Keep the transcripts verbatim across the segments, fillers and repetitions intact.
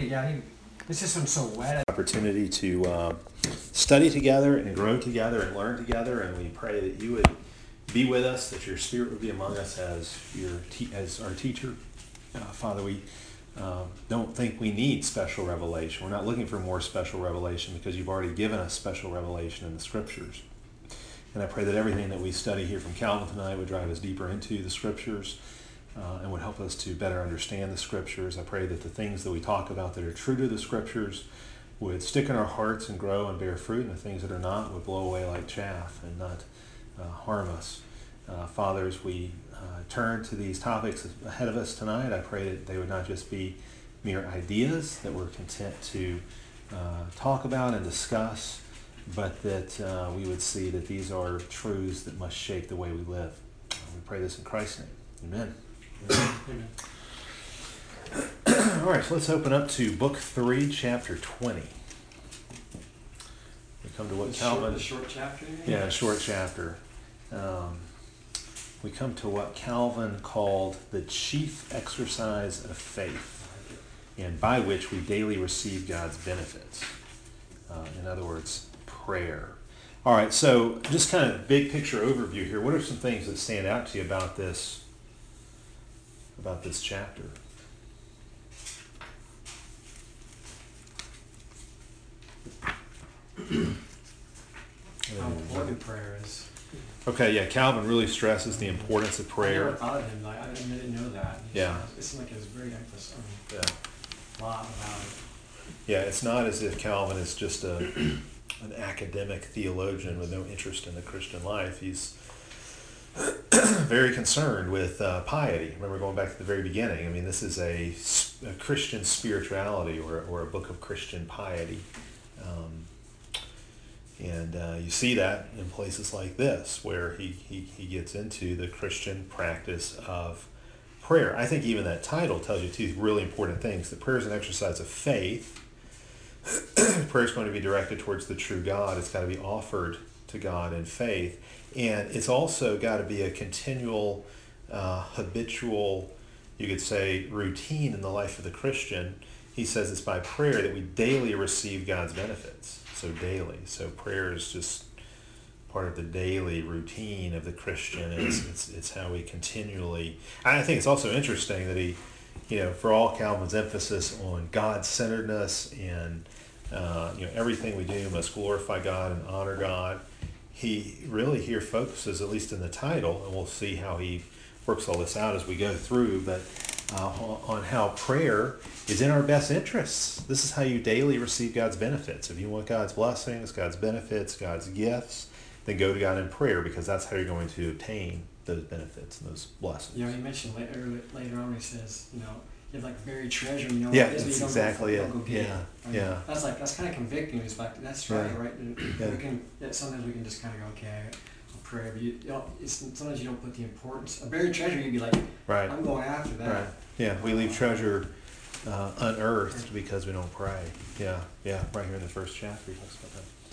Yeah, he, it's just been so wet. Opportunity to uh, study together and grow together and learn together, and we pray that you would be with us, that your Spirit would be among us as your te- as our teacher. Uh, Father, we uh, don't think we need special revelation. We're not looking for more special revelation because you've already given us special revelation in the Scriptures. And I pray that everything that we study here from Calvin tonight would drive us deeper into the Scriptures uh, and would help us to better understand the Scriptures. I pray that the things that we talk about that are true to the Scriptures would stick in our hearts and grow and bear fruit, and the things that are not would blow away like chaff and not uh, harm us. Uh, Father, as we uh, turn to these topics ahead of us tonight, I pray that they would not just be mere ideas that we're content to uh, talk about and discuss, but that uh, we would see that these are truths that must shape the way we live. Uh, we pray this in Christ's name. Amen. Amen. All right, so let's open up to Book three, Chapter twenty. We come to what The Calvin... short, the short chapter? Yeah, a short chapter. Um, we come to what Calvin called the chief exercise of faith, and by which we daily receive God's benefits. Uh, in other words, prayer. All right, so just kind of big picture overview here. What are some things that stand out to you about this, about this chapter? How important prayer is. Okay, yeah, Calvin really stresses the importance of prayer. I never thought of him like I didn't, I didn't know that. It's, Yeah. It seemed like it was very emphasis. I mean, Yeah. a lot about it. Yeah, it's not as if Calvin is just a an academic theologian with no interest in the Christian life. He's very concerned with uh, piety. Remember, going back to the very beginning, I mean, this is a, a Christian spirituality or, or a book of Christian piety. Um, and uh, you see that in places like this, where he, he, he gets into the Christian practice of prayer. I think even that title tells you two really important things. That prayer is an exercise of faith. Prayer is going to be directed towards the true God. It's got to be offered to God in faith. And it's also got to be a continual, uh, habitual, you could say, routine in the life of the Christian. He says it's by prayer that we daily receive God's benefits. So daily. So prayer is just part of the daily routine of the Christian. It's, it's, it's how we continually... I think it's also interesting that he, you know, for all Calvin's emphasis on God-centeredness and uh, you know, everything we do must glorify God and honor God, he really here focuses, at least in the title, and we'll see how he works all this out as we go through, but uh, on how prayer is in our best interests. This is how you daily receive God's benefits. If you want God's blessings, God's benefits, God's gifts, then go to God in prayer, because that's how you're going to obtain those benefits and those blessings. You know, he mentioned later, later on, he says, you know, you have like buried treasure, you know, yeah, what it is, that's but you exactly don't it. go, don't go get Yeah, it. I mean, yeah. That's like, that's kind of convicting. It's like, that's right, Yeah. right? Yeah. We can, yeah, sometimes we can just kind of go, okay, I'll pray, but you, you know, it's, sometimes you don't put the importance. A buried treasure, you'd be like, Right. I'm going after that. Right. Yeah, we leave treasure uh, unearthed because we don't pray. Yeah, yeah, right here in the first chapter he talks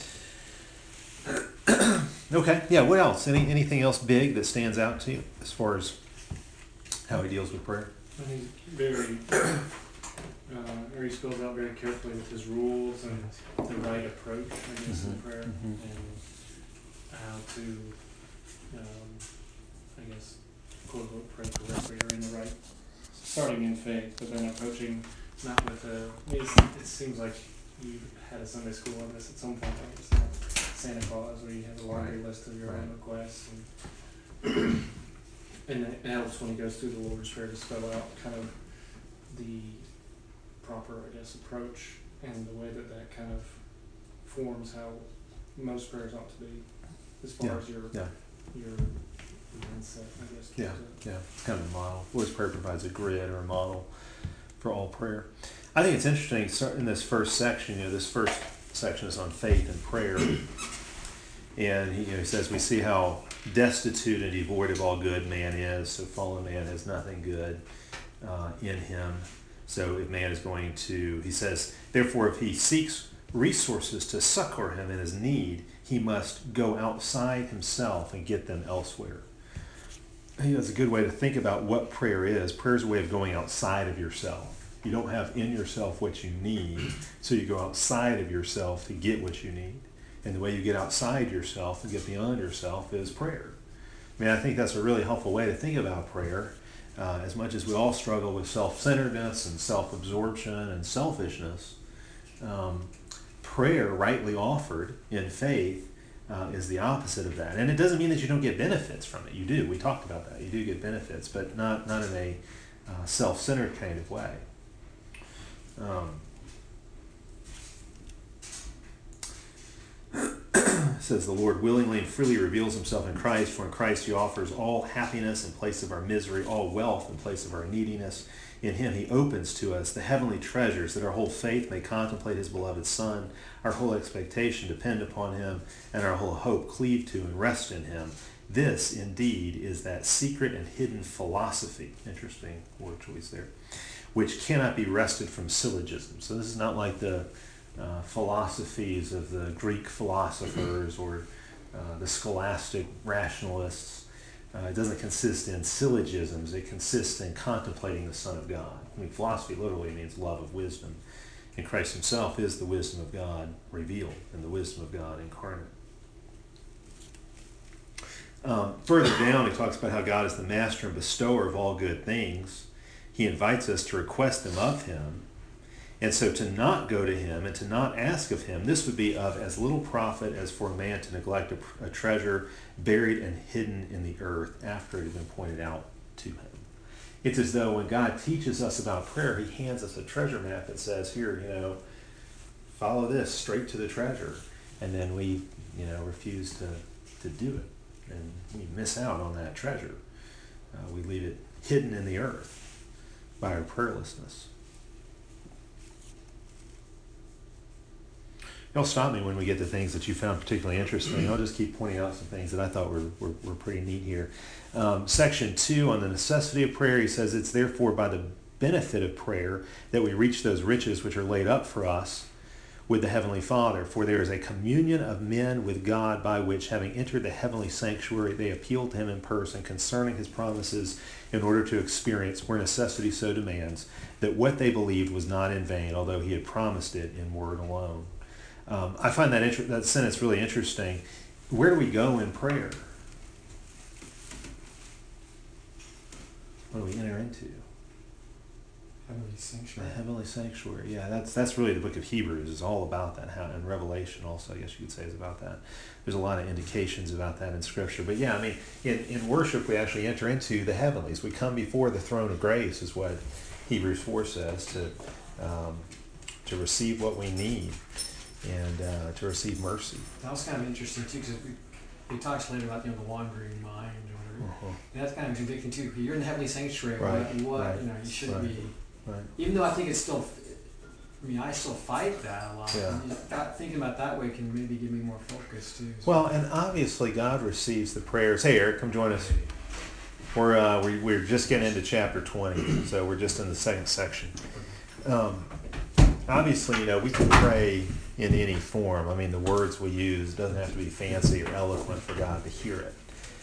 about that. Okay, yeah, what else? Any Anything else big that stands out to you as far as how he deals with prayer? I think very, uh, or he spells out very carefully with his rules and the right approach, I guess, Mhm. in prayer, Mhm. and how to, um, I guess, quote unquote, pray correctly or in the right, starting in faith, but then approaching not with a, I mean, it's, it seems like you had a Sunday school on this at some point, like it's not Santa Claus, where you have a laundry Right. list of your Right. own requests, and and it helps when he goes through the Lord's Prayer to spell out kind of the proper, I guess, approach and the way that that kind of forms how most prayers ought to be, as far Yeah. as your Yeah, your mindset, I guess. yeah, towards it. yeah. It's kind of a model. Lord's Prayer provides a grid or a model for all prayer. I think it's interesting so in this first section, you know, this first section is on faith and prayer. And he, you know, he says, we see how destitute and devoid of all good man is. So fallen man has nothing good uh, in him. So if man is going to, he says, therefore, if he seeks resources to succor him in his need, he must go outside himself and get them elsewhere. I think that's a good way to think about what prayer is. Prayer is a way of going outside of yourself. You don't have in yourself what you need, so you go outside of yourself to get what you need. And the way you get outside yourself and get beyond yourself is prayer. I mean, I think that's a really helpful way to think about prayer. Uh, as much as we all struggle with self-centeredness and self-absorption and selfishness, um, prayer, rightly offered in faith, uh, is the opposite of that. And it doesn't mean that you don't get benefits from it. You do. We talked about that. You do get benefits, but not, not in a uh, self-centered kind of way. Um, it says, the Lord willingly and freely reveals himself in Christ, for in Christ he offers all happiness in place of our misery, all wealth in place of our neediness. In him he opens to us the heavenly treasures, that our whole faith may contemplate his beloved Son, our whole expectation depend upon him, and our whole hope cleave to and rest in him. This, indeed, is that secret and hidden philosophy, interesting word choice there, which cannot be wrested from syllogism. So this is not like the uh, philosophies of the Greek philosophers or uh, the scholastic rationalists. Uh, it doesn't consist in syllogisms. It consists in contemplating the Son of God. I mean, philosophy literally means love of wisdom. And Christ himself is the wisdom of God revealed and the wisdom of God incarnate. Um, further down, he talks about how God is the master and bestower of all good things. He invites us to request them of him. And so to not go to him and to not ask of him, this would be of as little profit as for a man to neglect a, a treasure buried and hidden in the earth after it had been pointed out to him. It's as though when God teaches us about prayer, he hands us a treasure map that says, here, you know, follow this straight to the treasure. And then we, you know, refuse to, to do it. And we miss out on that treasure. Uh, we leave it hidden in the earth by our prayerlessness. Y'all stop me when we get to things that you found particularly interesting. I'll just keep pointing out some things that I thought were, were, were pretty neat here. Um, section two on the necessity of prayer, he says, it's therefore by the benefit of prayer that we reach those riches which are laid up for us with the Heavenly Father. For there is a communion of men with God by which, having entered the heavenly sanctuary, they appeal to him in person concerning his promises in order to experience, where necessity so demands, that what they believed was not in vain, although he had promised it in word alone. Um, I find that inter- that sentence really interesting. Where do we go in prayer? What do we enter into? Heavenly sanctuary. The heavenly sanctuary. Yeah, that's that's really the book of Hebrews is all about that. How, and Revelation also, I guess you could say, is about that. There's a lot of indications about that in Scripture. But yeah, I mean, in, in worship, we actually enter into the heavenlies. We come before the throne of grace, is what Hebrews four says, to um, to receive what we need. And uh, to receive mercy. That was kind of interesting too, because he talks later about, you know, the wandering mind or whatever. Uh-huh. And that's kind of convicting too, because you're in the heavenly sanctuary, Right, what, and what, right, you know, you shouldn't right, be. Right. Even though I think it's still, I mean, I still fight that a lot. Yeah. And that, thinking about that way can maybe give me more focus too. So. Well, and obviously God receives the prayers. Hey, Eric, come join us. We're uh, we, we're just getting into chapter twenty, so we're just in the second section. Um, obviously, you know, we can pray in any form. I mean, the words we use doesn't have to be fancy or eloquent for God to hear it.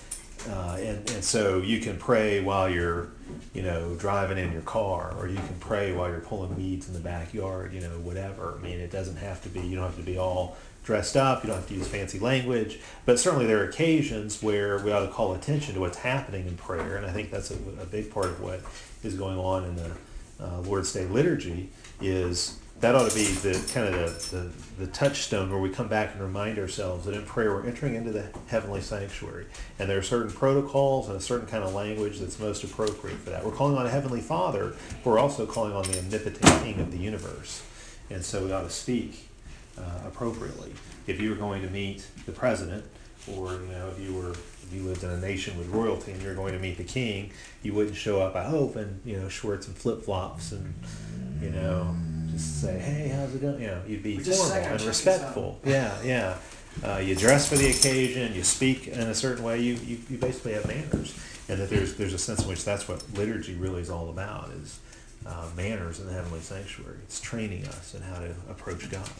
Uh, and, and so you can pray while you're, you know, driving in your car, or you can pray while you're pulling weeds in the backyard, you know, whatever. I mean, it doesn't have to be, you don't have to be all dressed up, you don't have to use fancy language, but certainly there are occasions where we ought to call attention to what's happening in prayer, and I think that's a, a big part of what is going on in the uh, Lord's Day liturgy. Is that ought to be the kind of the, the, the touchstone where we come back and remind ourselves that in prayer we're entering into the heavenly sanctuary. And there are certain protocols and a certain kind of language that's most appropriate for that. We're calling on a Heavenly Father, but we're also calling on the omnipotent King of the universe. And so we ought to speak uh, appropriately. If you were going to meet the president, or you know, if you were if you lived in a nation with royalty and you're going to meet the king, you wouldn't show up, I hope, in you know shorts and flip flops and you know just say, hey, how's it going? You know, you'd be Just formal and respectful. Yeah, yeah. Uh, you dress for the occasion. You speak in a certain way. You, you you basically have manners, and that there's there's a sense in which that's what liturgy really is all about, is uh, manners in the heavenly sanctuary. It's training us in how to approach God.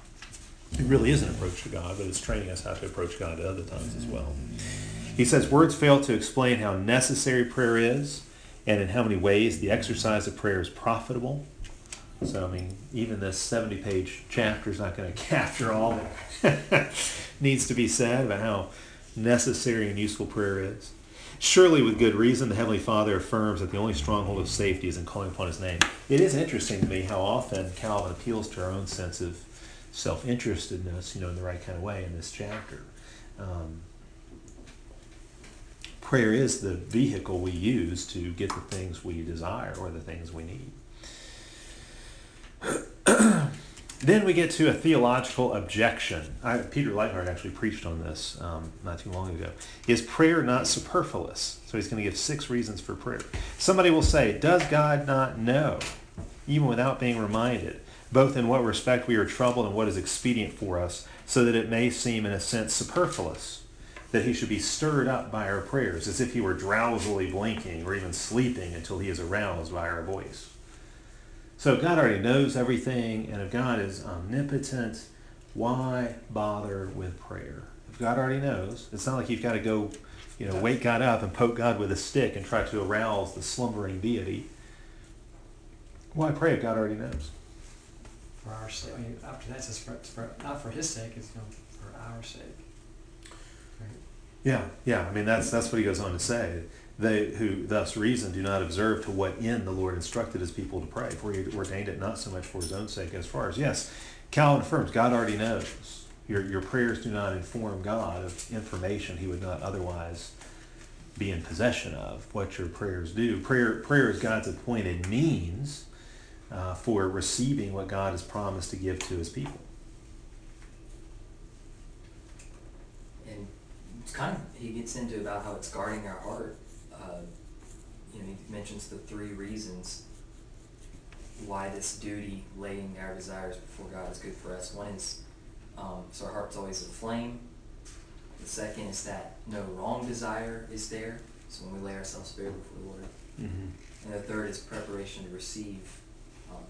It really is an approach to God, but it's training us how to approach God at other times as well. He says, words fail to explain how necessary prayer is and in how many ways the exercise of prayer is profitable. So, I mean, even this seventy-page chapter is not going to capture all that needs to be said about how necessary and useful prayer is. Surely, with good reason, the Heavenly Father affirms that the only stronghold of safety is in calling upon His name. It is interesting to me how often Calvin appeals to our own sense of self-interestedness, you know, in the right kind of way in this chapter. Um, prayer is the vehicle we use to get the things we desire or the things we need. Then we get to a theological objection. I, Peter Leithart actually preached on this um, not too long ago. Is prayer not superfluous? So he's going to give six reasons for prayer. Somebody will say, does God not know, even without being reminded, both in what respect we are troubled and what is expedient for us, so that it may seem in a sense superfluous, that he should be stirred up by our prayers, as if he were drowsily blinking or even sleeping until he is aroused by our voice. So if God already knows everything, and if God is omnipotent, why bother with prayer? If God already knows, it's not like you've got to go, you know, wake God up and poke God with a stick and try to arouse the slumbering deity. Why pray if God already knows? For our sake. I mean, after that, it says for, for, not for His sake, it's, you know, for our sake. Right? Yeah, yeah. I mean, that's that's what he goes on to say. They who thus reason do not observe to what end the Lord instructed His people to pray, for He ordained it not so much for His own sake as far as, yes, Calvin affirms God already knows. Your your prayers do not inform God of information He would not otherwise be in possession of. What your prayers do. Prayer prayer is God's appointed means uh, for receiving what God has promised to give to His people. And it's kind of, he gets into about how it's guarding our heart. Uh, you know, he mentions the three reasons why this duty, laying our desires before God, is good for us. One is, um, so our heart's always aflame. The second is that no wrong desire is there, so when we lay ourselves bare before the Lord. Mm-hmm. And the third is preparation to receive. Um,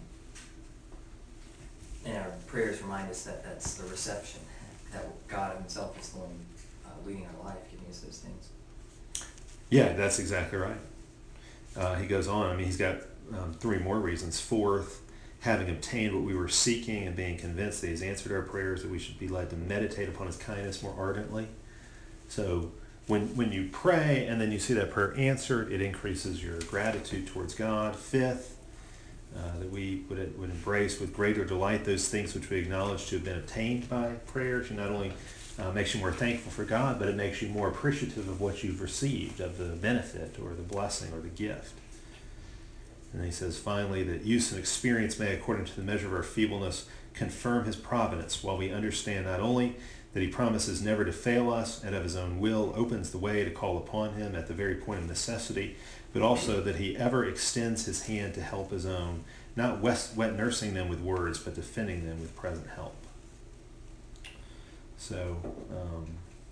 and our prayers remind us that that's the reception, that God Himself is the one uh, leading our life, giving us those things. Yeah, that's exactly right. Uh, he goes on. I mean, he's got um, three more reasons. Fourth, having obtained what we were seeking and being convinced that He's answered our prayers, that we should be led to meditate upon His kindness more ardently. So when when you pray and then you see that prayer answered, it increases your gratitude towards God. Fifth, uh, that we would, would embrace with greater delight those things which we acknowledge to have been obtained by prayers. You not only Uh, makes you more thankful for God, but it makes you more appreciative of what you've received, of the benefit or the blessing or the gift. And then he says, finally, that use and experience may, according to the measure of our feebleness, confirm His providence, while we understand not only that He promises never to fail us and of His own will opens the way to call upon Him at the very point of necessity, but also that He ever extends His hand to help His own, not wet nursing them with words, but defending them with present help. So, um,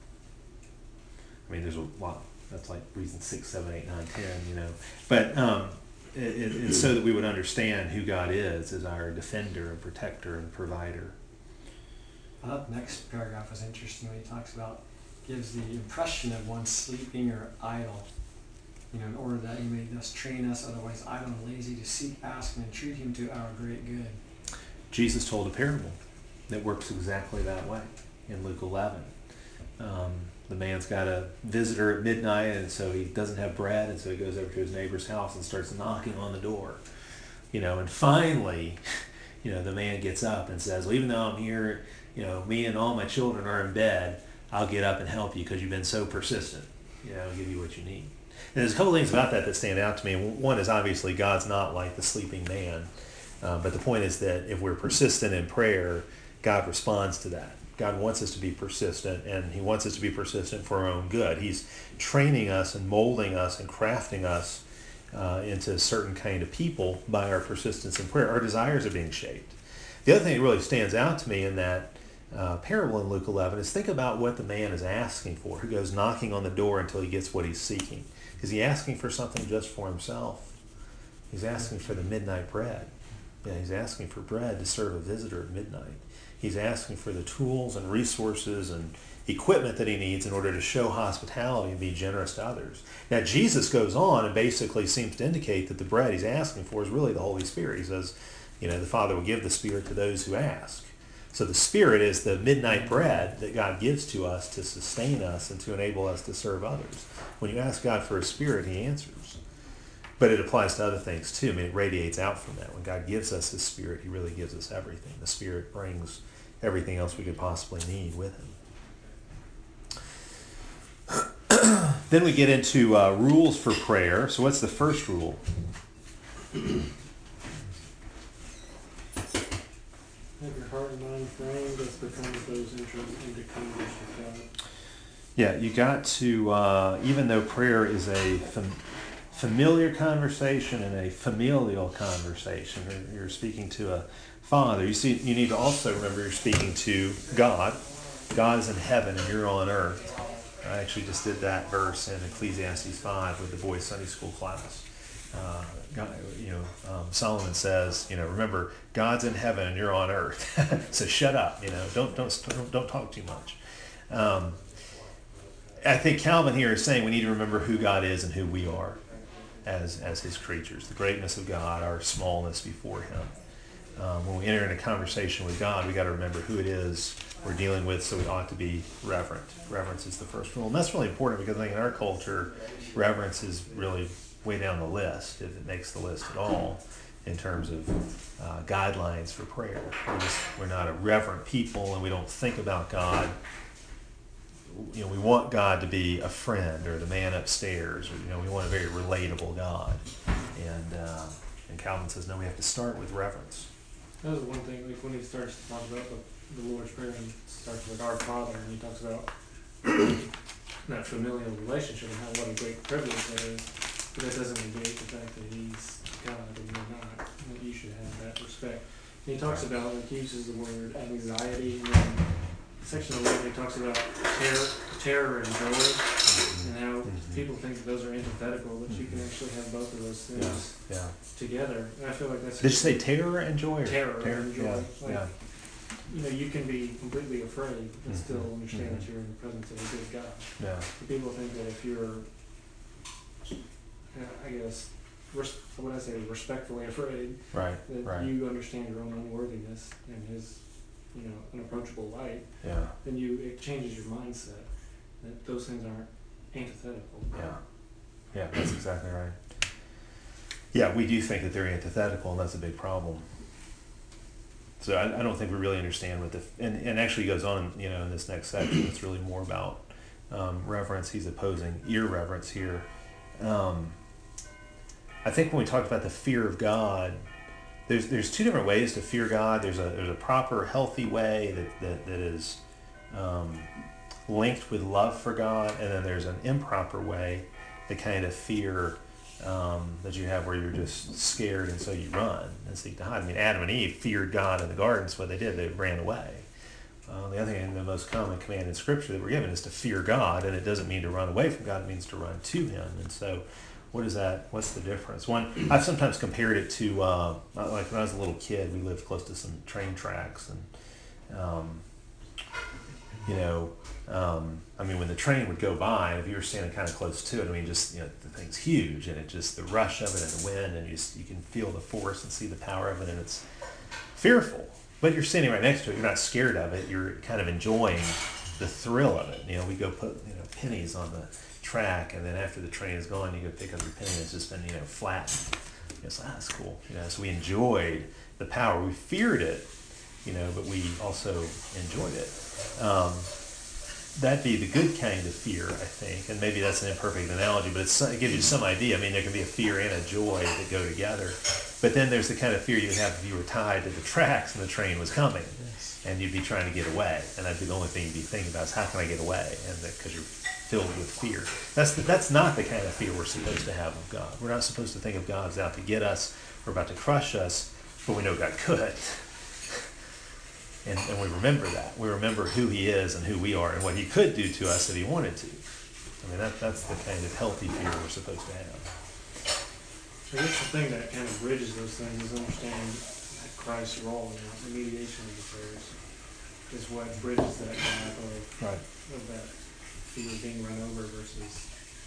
I mean, there's a lot. That's like reason six, seven, eight, nine, ten, you know. But um, it, it, it's so that we would understand who God is as our defender and protector and provider. I thought the next paragraph was interesting when he talks about, gives the impression of one sleeping or idle, you know, in order that He may thus train us, otherwise idle and lazy, to seek, ask, and entreat Him to our great good. Jesus told a parable that works exactly that way in Luke eleven. Um, the man's got a visitor at midnight, and so he doesn't have bread, and so he goes over to his neighbor's house and starts knocking on the door. You know, and finally, you know, the man gets up and says, well, even though I'm here, you know, me and all my children are in bed, I'll get up and help you because you've been so persistent. You know, I'll give you what you need. And there's a couple things about that that stand out to me. One is obviously God's not like the sleeping man. Uh, but the point is that if we're persistent in prayer, God responds to that. God wants us to be persistent, and He wants us to be persistent for our own good. He's training us and molding us and crafting us uh, into a certain kind of people by our persistence in prayer. Our desires are being shaped. The other thing that really stands out to me in that uh, parable in Luke eleven is think about what the man is asking for, who goes knocking on the door until he gets what he's seeking. Is he asking for something just for himself? He's asking for the midnight bread. Yeah, he's asking for bread to serve a visitor at midnight. He's asking for the tools and resources and equipment that he needs in order to show hospitality and be generous to others. Now, Jesus goes on and basically seems to indicate that the bread he's asking for is really the Holy Spirit. He says, you know, the Father will give the Spirit to those who ask. So the Spirit is the midnight bread that God gives to us to sustain us and to enable us to serve others. When you ask God for a Spirit, he answers. But it applies to other things too. I mean, it radiates out from that. When God gives us his Spirit, he really gives us everything. The Spirit brings everything else we could possibly need with him. Then we get into uh, rules for prayer. So what's the first rule? Have your heart and mind framed as becomes those entering into converse with God. Yeah, you got to, uh, even though prayer is a fam- familiar conversation and a familial conversation, you're, you're speaking to a father. You see, you need to also remember you're speaking to God. God is in heaven and you're on earth. I actually just did that verse in Ecclesiastes five with the boys' Sunday school class. Uh, God, you know, um, Solomon says, you know, remember, God's in heaven and you're on earth. So shut up, you know, don't don't don't, don't talk too much. Um, I think Calvin here is saying we need to remember who God is and who we are as as his creatures, the greatness of God, our smallness before him. Um, when we enter into conversation with God, we got to remember who it is we're dealing with, so we ought to be reverent. Reverence is the first rule. And that's really important because I think in our culture, reverence is really way down the list, if it makes the list at all, in terms of uh, guidelines for prayer. We're, just, we're not a reverent people, and we don't think about God. You know, we want God to be a friend or the man upstairs, or, you know, we want a very relatable God. And, uh, and Calvin says, no, we have to start with reverence. That was one thing, like when he starts to talk about the, the Lord's Prayer and starts with our Father, and he talks about that familial relationship and how what a great privilege that is. But that doesn't negate the fact that he's God and you're not. That you should have that respect. And he talks about, like, he uses the word anxiety, and then section eleven he talks about terror, terror and joy, and how Mm-hmm. people think that those are antithetical, but you can actually have both of those things Yeah, yeah. together. And I feel like that's Did you say terror and joy? Or terror, and joy. Yeah, Like, yeah. you know, you can be completely afraid and Mhm. still understand Mhm. that you're in the presence of a good God. Yeah. People think that if you're, uh, I guess, res- what I say, respectfully afraid, Right, that right. you understand your own unworthiness and His, you know, unapproachable light, Yeah, then you it changes your mindset. That those things aren't antithetical. yeah. Yeah, that's exactly right. Yeah, we do think that they're antithetical, and that's a big problem. So I, I don't think we really understand what the, and, and actually goes on, you know, in this next section, it's really more about um, reverence. He's opposing irreverence here. Um, I think when we talk about the fear of God, there's there's two different ways to fear God. There's a there's a proper, healthy way that, that, that is um, linked with love for God, and then there's an improper way, the kind of fear um, that you have where you're just scared and so you run and seek to hide. I mean, Adam and Eve feared God in the garden, so what they did, they ran away. Uh, the other thing, the most common command in Scripture that we're given is to fear God, and it doesn't mean to run away from God, it means to run to Him. And so what is that? What's the difference? One, I've sometimes compared it to, uh, like when I was a little kid, we lived close to some train tracks, and, um, you know, um, I mean, when the train would go by, if you were standing kind of close to it, I mean, just, you know, the thing's huge, and it just, the rush of it and the wind, and you just, you can feel the force and see the power of it, and it's fearful. But you're standing right next to it, you're not scared of it, you're kind of enjoying the thrill of it. You know, we go put, you know, pennies on the track, and then after the train is gone, you go pick up your penny, and it's just been, you know, flattened. It's like, ah, that's cool. You know, so we enjoyed the power. We feared it, you know, but we also enjoyed it. Um, that'd be the good kind of fear, I think, and maybe that's an imperfect analogy, but it's, it gives you some idea. I mean, there can be a fear and a joy that go together. But then there's the kind of fear you'd have if you were tied to the tracks and the train was coming, yes, and you'd be trying to get away, and that'd be the only thing you'd be thinking about is how can I get away, and because you're filled with fear. That's the, that's not the kind of fear we're supposed to have of God. We're not supposed to think of God as out to get us or about to crush us, but we know God could. And, and we remember that. We remember who He is and who we are and what He could do to us if He wanted to. I mean, that, that's the kind of healthy fear we're supposed to have. I guess the thing that kind of bridges those things is understanding Christ's role in that, the mediation of the prayers is what bridges that gap of, Right. of that fear of being run over versus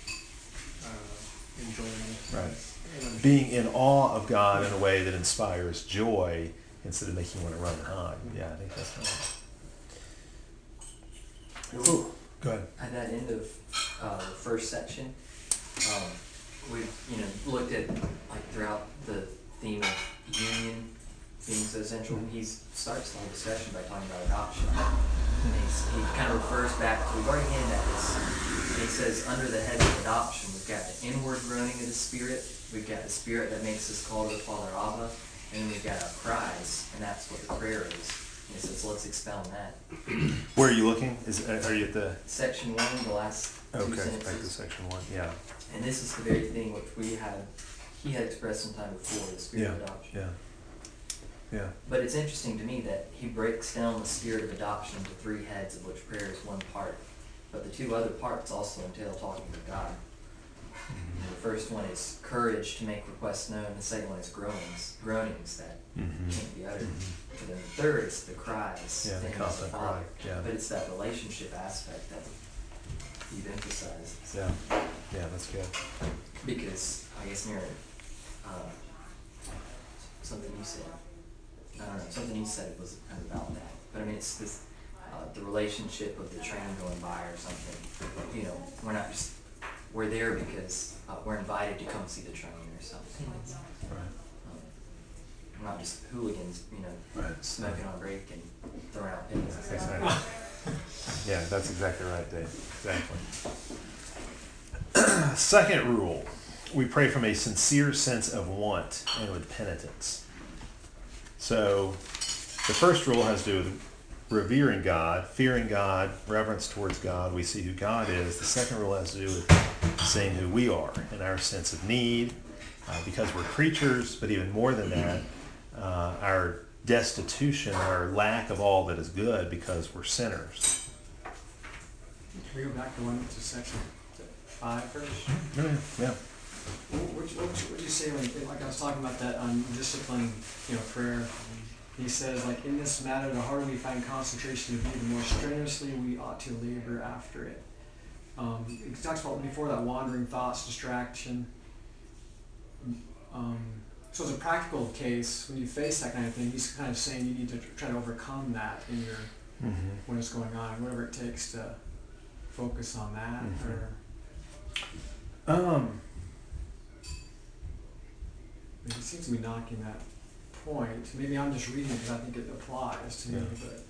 uh, enjoying it. Right. And Being in awe of God in a way that inspires joy instead of making you want to run and hide. Yeah, I think that's right. Ooh, go ahead. At that end of uh, the first section, um, we you know looked at like throughout the theme of union being so essential. He starts the whole discussion by talking about adoption. And he's, he kind of refers back to, we've already hinted at this. And he says under the head of adoption, we've got the inward groaning of the Spirit. We've got the Spirit that makes us call to the Father Abba. And then we've got our cries, and that's what the prayer is. And he says, let's expound that. Where are you looking? Is are you at the? Section one, the last two Okay, sentences. back to section one. Yeah. And this is the very thing which we had, he had expressed some time before, the spirit Yeah. of adoption. Yeah. Yeah. But it's interesting to me that he breaks down the spirit of adoption into three heads, of which prayer is one part. But the two other parts also entail talking with God. And the first one is courage to make requests known. The second one is groanings, groanings that Mm-hmm. can't be uttered. And then the third is the cries. Yeah, the to him as constant Father. cry, yeah. But it's that relationship aspect that you've emphasized. Yeah. Yeah, that's good. Because, I guess, near uh, something you said, I don't know, something you said was kind of about that. But I mean, it's this, uh, the relationship of the train going by or something. You know, we're not just, we're there because uh, we're invited to come see the train or something. It's, Right. um, we're not just hooligans, you know, Right. smoking on break and throwing out pennies. Exactly. Yeah, that's exactly right, Dave. Exactly. Second rule, we pray from a sincere sense of want and with penitence. So the first rule has to do with revering God, fearing God, reverence towards God. We see who God is. The second rule has to do with seeing who we are and our sense of need, uh, because we're creatures, but even more than that, uh, our destitution, our lack of all that is good because we're sinners. Can we go back to one to section five first? Yeah, yeah. What would you, what would you, what would you say when, like I was talking about that um, discipline, you know, prayer? He says, like, in this matter, the harder we find concentration to be, the more strenuously we ought to labor after it. Um, he talks about before that wandering thoughts, distraction. Um, so as a practical case, when you face that kind of thing, he's kind of saying you need to try to overcome that in your Mm-hmm. when it's going on, whatever it takes to focus on that. Mhm. Or Um, he seems to be knocking that point. Maybe I'm just reading it because I think it applies to me, Yeah. but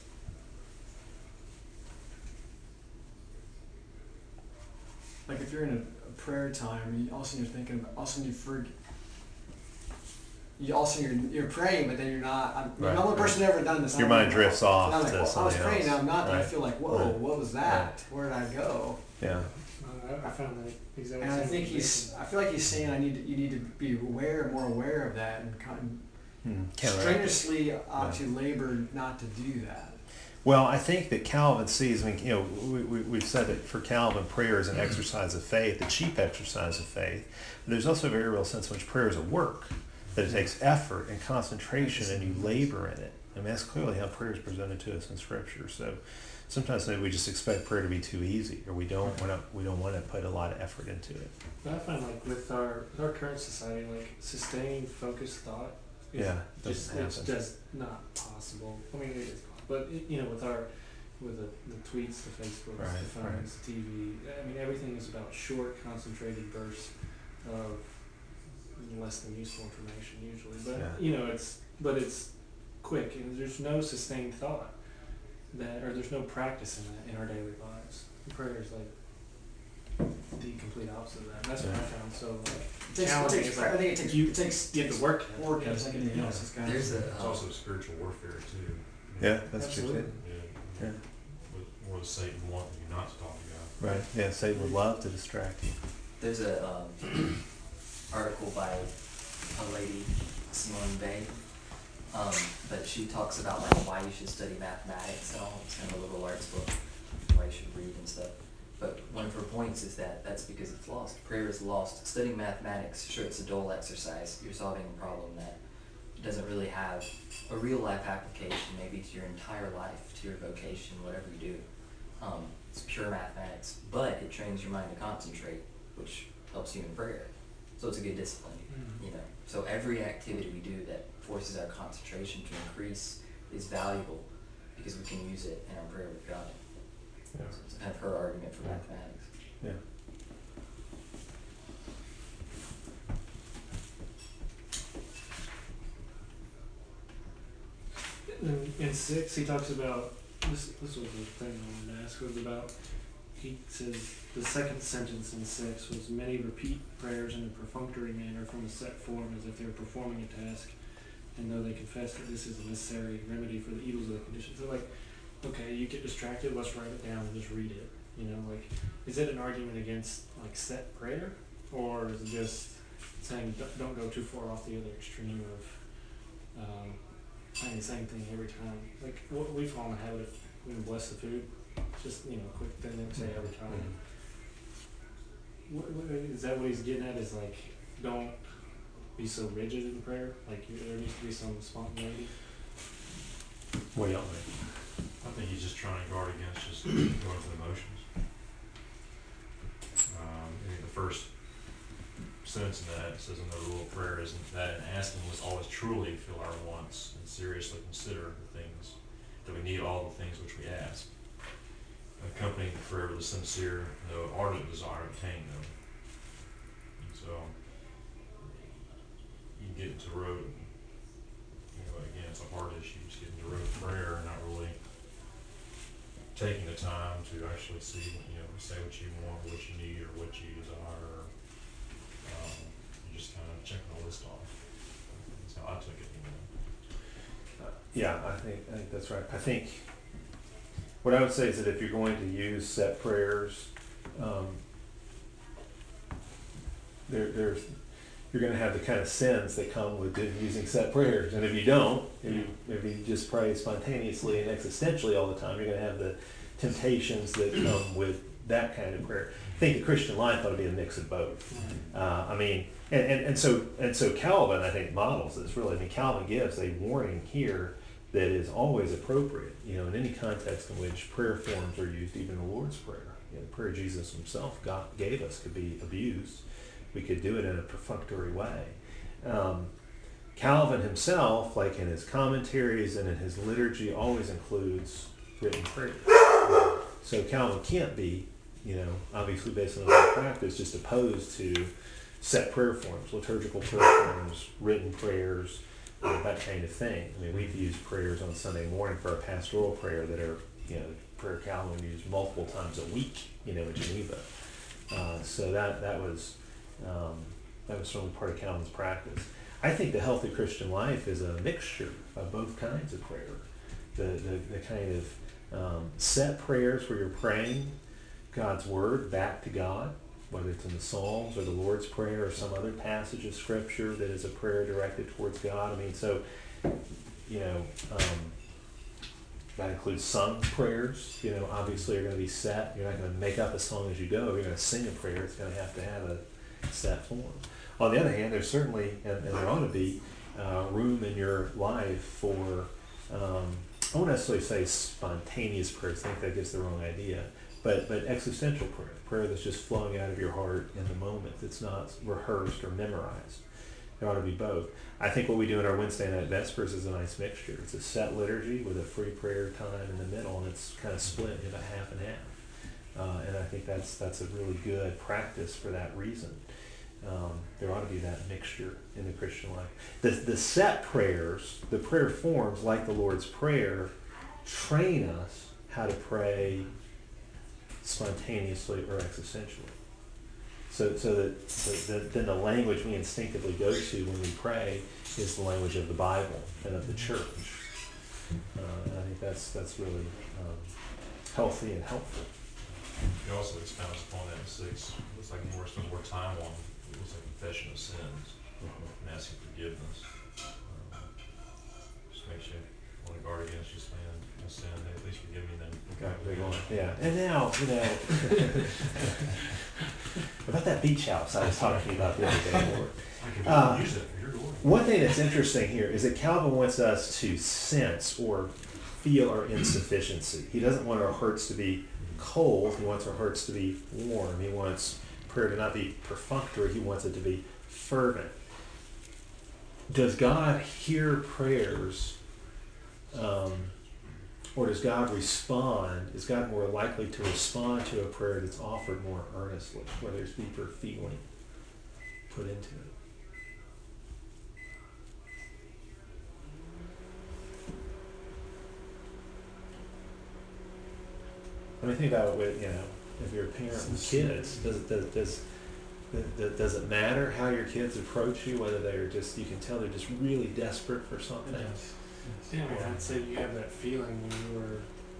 like if you're in a, a prayer time, you, all of a sudden you're thinking, about, all of a sudden you forget. You also you're you're praying, but then you're not. I'm, Right, I'm the only right. person who's ever done this. Your I'm mind like, drifts and off I'm like, to well, I was something praying, else. now I'm not. Then I Right. feel like, whoa, Right. what was that? Where did I go? yeah. Uh, I, I found that exactly. And I think he's. I feel like he's saying I need. To, you need to be aware, more aware of that, and kind Hmm. of Counteract it. strenuously ought Yeah. to labor not to do that. Well, I think that Calvin sees, I mean, you know, we, we, we've said that for Calvin, prayer is an exercise of faith, a cheap exercise of faith. But there's also a very real sense in which prayer is a work, that it takes effort and concentration and you labor in it. I mean, that's clearly how prayer is presented to us in Scripture. So sometimes maybe we just expect prayer to be too easy, or we don't want to, we don't want to put a lot of effort into it. But I find like with our with our current society, like sustained focused thought, is Yeah, just doesn't it's happen. just not possible. I mean, it is possible, but it, you know, with our with the, the tweets, the Facebooks, Right, the phones, the T V. I mean, everything is about short, concentrated bursts of less than useful information usually. But Yeah. you know, it's but it's quick, and there's no sustained thought that, or there's no practice in that in our daily lives. Prayer is like the complete opposite of that. And that's what I Yeah. found so like It takes, it challenging. takes, It's I like think it takes, you it takes get the work. work, Yeah. it's like anything Yeah. else. It's got There's a, It's um, also spiritual warfare too. Yeah, that's true. Absolutely. too. Yeah. Yeah. What, what does Satan want you not to talk about? Right. Yeah, Satan would love to distract you. There's a um, article by a lady, Simone Bay, um, but she talks about like why you should study mathematics and all. It's kind of a liberal arts book, why you should read and stuff. But one of her points is that that's because it's lost. Prayer is lost. Studying mathematics, sure, it's a dull exercise. You're solving a problem that doesn't really have a real life application, maybe to your entire life, to your vocation, whatever you do. Um, it's pure mathematics, but it trains your mind to concentrate, which helps you in prayer. So it's a good discipline, Mhm. you know. So every activity we do that forces our concentration to increase is valuable because we can use it in our prayer with God. Yeah. So it's kind of her argument for mathematics. Yeah. In, in six, he talks about this. This was the thing I wanted to ask was about. He says the second sentence in six was many repeat prayers in a perfunctory manner from a set form as if they were performing a task, and though they confess that this is a necessary remedy for the evils of the condition. So like, okay, you get distracted, let's write it down and just read it. You know, like, is it an argument against like set prayer, or is it just saying don't, don't go too far off the other extreme of um, saying the same thing every time? Like what we fall in the habit of when we bless the food, just you know, quick thing that we say every time. What, what, is that what he's getting at? Is like, don't be so rigid in prayer. Like you, there needs to be some spontaneity. What do y'all think? I think he's just trying to guard against just going through the motions. Um, I mean, the first sentence in that says, "In the rule of prayer isn't that in asking us always truly feel our wants and seriously consider the things that we need, all the things which we ask, accompanying the prayer with a sincere, though ardent desire to obtain them." And so you can get into the road, you know, again, it's a hard issue, just getting into the road of prayer and not really taking the time to actually see, you know, say what you want, what you need, or what you desire. Um, you're just kind of checking the list off. That's how I took it. You know. Yeah, I think, I think that's right. I think what I would say is that if you're going to use set prayers, um, there, there's, you're going to have the kind of sins that come with using set prayers. And if you don't, if you, if you just pray spontaneously and existentially all the time, you're going to have the temptations that come with that kind of prayer. I think the Christian life ought to be a mix of both. Uh, I mean, and, and, and so and so Calvin, I think, models this really. I mean, Calvin gives a warning here that is always appropriate, you know, in any context in which prayer forms are used, even the Lord's Prayer. You know, the prayer Jesus himself God gave us could be abused. We could do it in a perfunctory way. Um, Calvin himself, like in his commentaries and in his liturgy, always includes written prayer. So Calvin can't be, you know, obviously based on his practice, just opposed to set prayer forms, liturgical prayer forms, written prayers, you know, that kind of thing. I mean, we've used prayers on Sunday morning for our pastoral prayer that are, you know, prayer Calvin used multiple times a week, you know, in Geneva. Uh, so that that was um, that was certainly part of Calvin's practice. I think the healthy Christian life is a mixture of both kinds of prayer. The the, the kind of um, set prayers where you're praying God's word back to God, whether it's in the Psalms or the Lord's Prayer or some other passage of Scripture that is a prayer directed towards God. I mean, so, you know, um, that includes sung prayers. You know, obviously are going to be set. You're not going to make up a song as you go. You're going to sing a prayer. It's going to have to have a set form. On the other hand, there's certainly, and, and there ought to be, uh, room in your life for, um, I won't necessarily say spontaneous prayers. I think that gives the wrong idea. But but existential prayer, prayer that's just flowing out of your heart in the moment. It's not rehearsed or memorized. There ought to be both. I think what we do in our Wednesday night Vespers is a nice mixture. It's a set liturgy with a free prayer time in the middle, and it's kind of split into half and half. Uh, and I think that's that's a really good practice for that reason. Um, there ought to be that mixture in the Christian life. The, the set prayers, the prayer forms like the Lord's Prayer, train us how to pray spontaneously or existentially. So, so that so the, then the language we instinctively go to when we pray is the language of the Bible and of the church. Uh, and I think that's that's really um, healthy and helpful. He also expounds upon that in six. It looks like more spend more time on it looks like confession of sins and asking forgiveness. Um, just makes you want to guard against just saying, I sin, hey, please forgive me, then Got a big one. Yeah. And now, you know, about that beach house I was talking to you about the other day, Lord. I could Uh, use it for your glory. one thing that's interesting here is that Calvin wants us to sense or feel our insufficiency. He doesn't want our hearts to be cold. He wants our hearts to be warm. He wants prayer to not be perfunctory. He wants it to be fervent. Does God hear prayers, um, or does God respond? Is God more likely to respond to a prayer that's offered more earnestly, where there's deeper feeling put into it? I mean, think about it with, you know, if you're a parent with kids, does it, does, does, does, does it matter how your kids approach you, whether they're just, you can tell they're just really desperate for something? Yes. Yeah, I mean, I'd say you have that feeling when you were,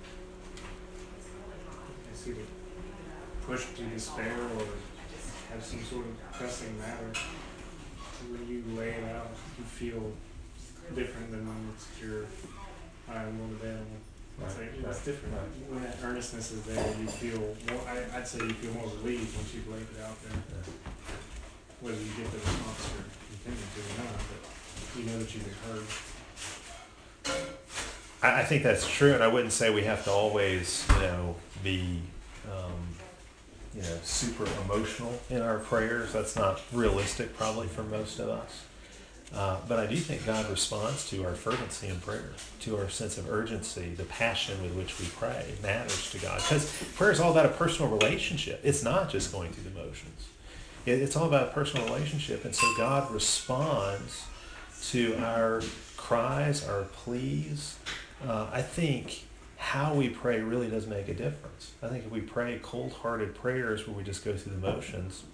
I guess, either pushed to despair or have some sort of pressing matter. When you lay it out, you feel different than when it's your, I'm going to bed. It's, like, it's Right, different. right. When that earnestness is there, you feel more, I, I'd say you feel more relieved once you've laid it out there. Whether you get the response you're intending to or not, but you know that you've been heard. I, I think that's true, and I wouldn't say we have to always, you know, be, um, you know, super emotional in our prayers. That's not realistic, probably, for most of us. Uh, but I do think God responds to our fervency in prayer, to our sense of urgency, the passion with which we pray. It matters to God. Because prayer is all about a personal relationship. It's not just going through the motions. It, it's all about a personal relationship. And so God responds to our cries, our pleas. Uh, I think how we pray really does make a difference. I think if we pray cold-hearted prayers where we just go through the motions,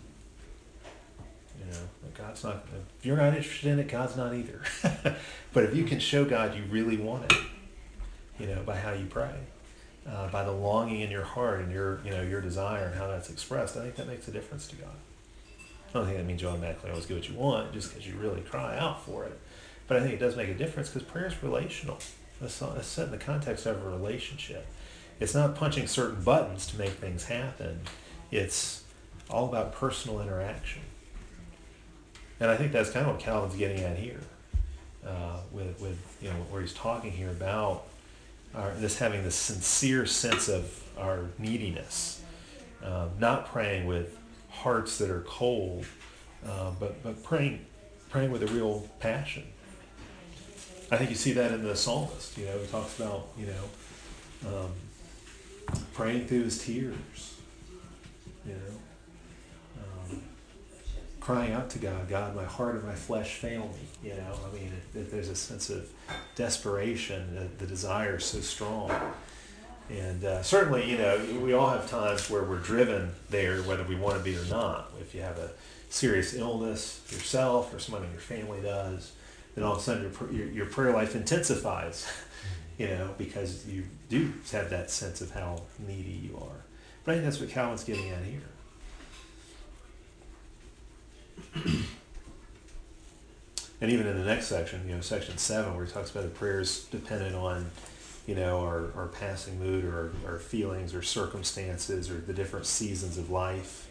you know, God's not, if you're not interested in it, God's not either. But if you can show God you really want it, you know, by how you pray, uh, by the longing in your heart and your, you know, your desire and how that's expressed, I think that makes a difference to God. I don't think that means you automatically always get what you want just because you really cry out for it. But I think it does make a difference because prayer is relational. It's, it's set in the context of a relationship. It's not punching certain buttons to make things happen. It's all about personal interaction. And I think that's kind of what Calvin's getting at here, uh, with, with, you know, where he's talking here about our, this having this sincere sense of our neediness, uh, not praying with hearts that are cold, uh, but but praying praying with a real passion. I think you see that in the psalmist. You know, he talks about, you know, um, praying through his tears. You know. Um, crying out to God, God, my heart and my flesh fail me. You know, I mean, it, it, there's a sense of desperation. The, the desire is so strong. And uh, certainly, you know, we all have times where we're driven there, whether we want to be or not. If you have a serious illness yourself or someone in your family does, then all of a sudden your, your, your prayer life intensifies, you know, because you do have that sense of how needy you are. But I think that's what Calvin's getting at here. And even in the next section, you know, section seven, where he talks about the prayers dependent on, you know, our, our passing mood or our, our feelings or circumstances or the different seasons of life.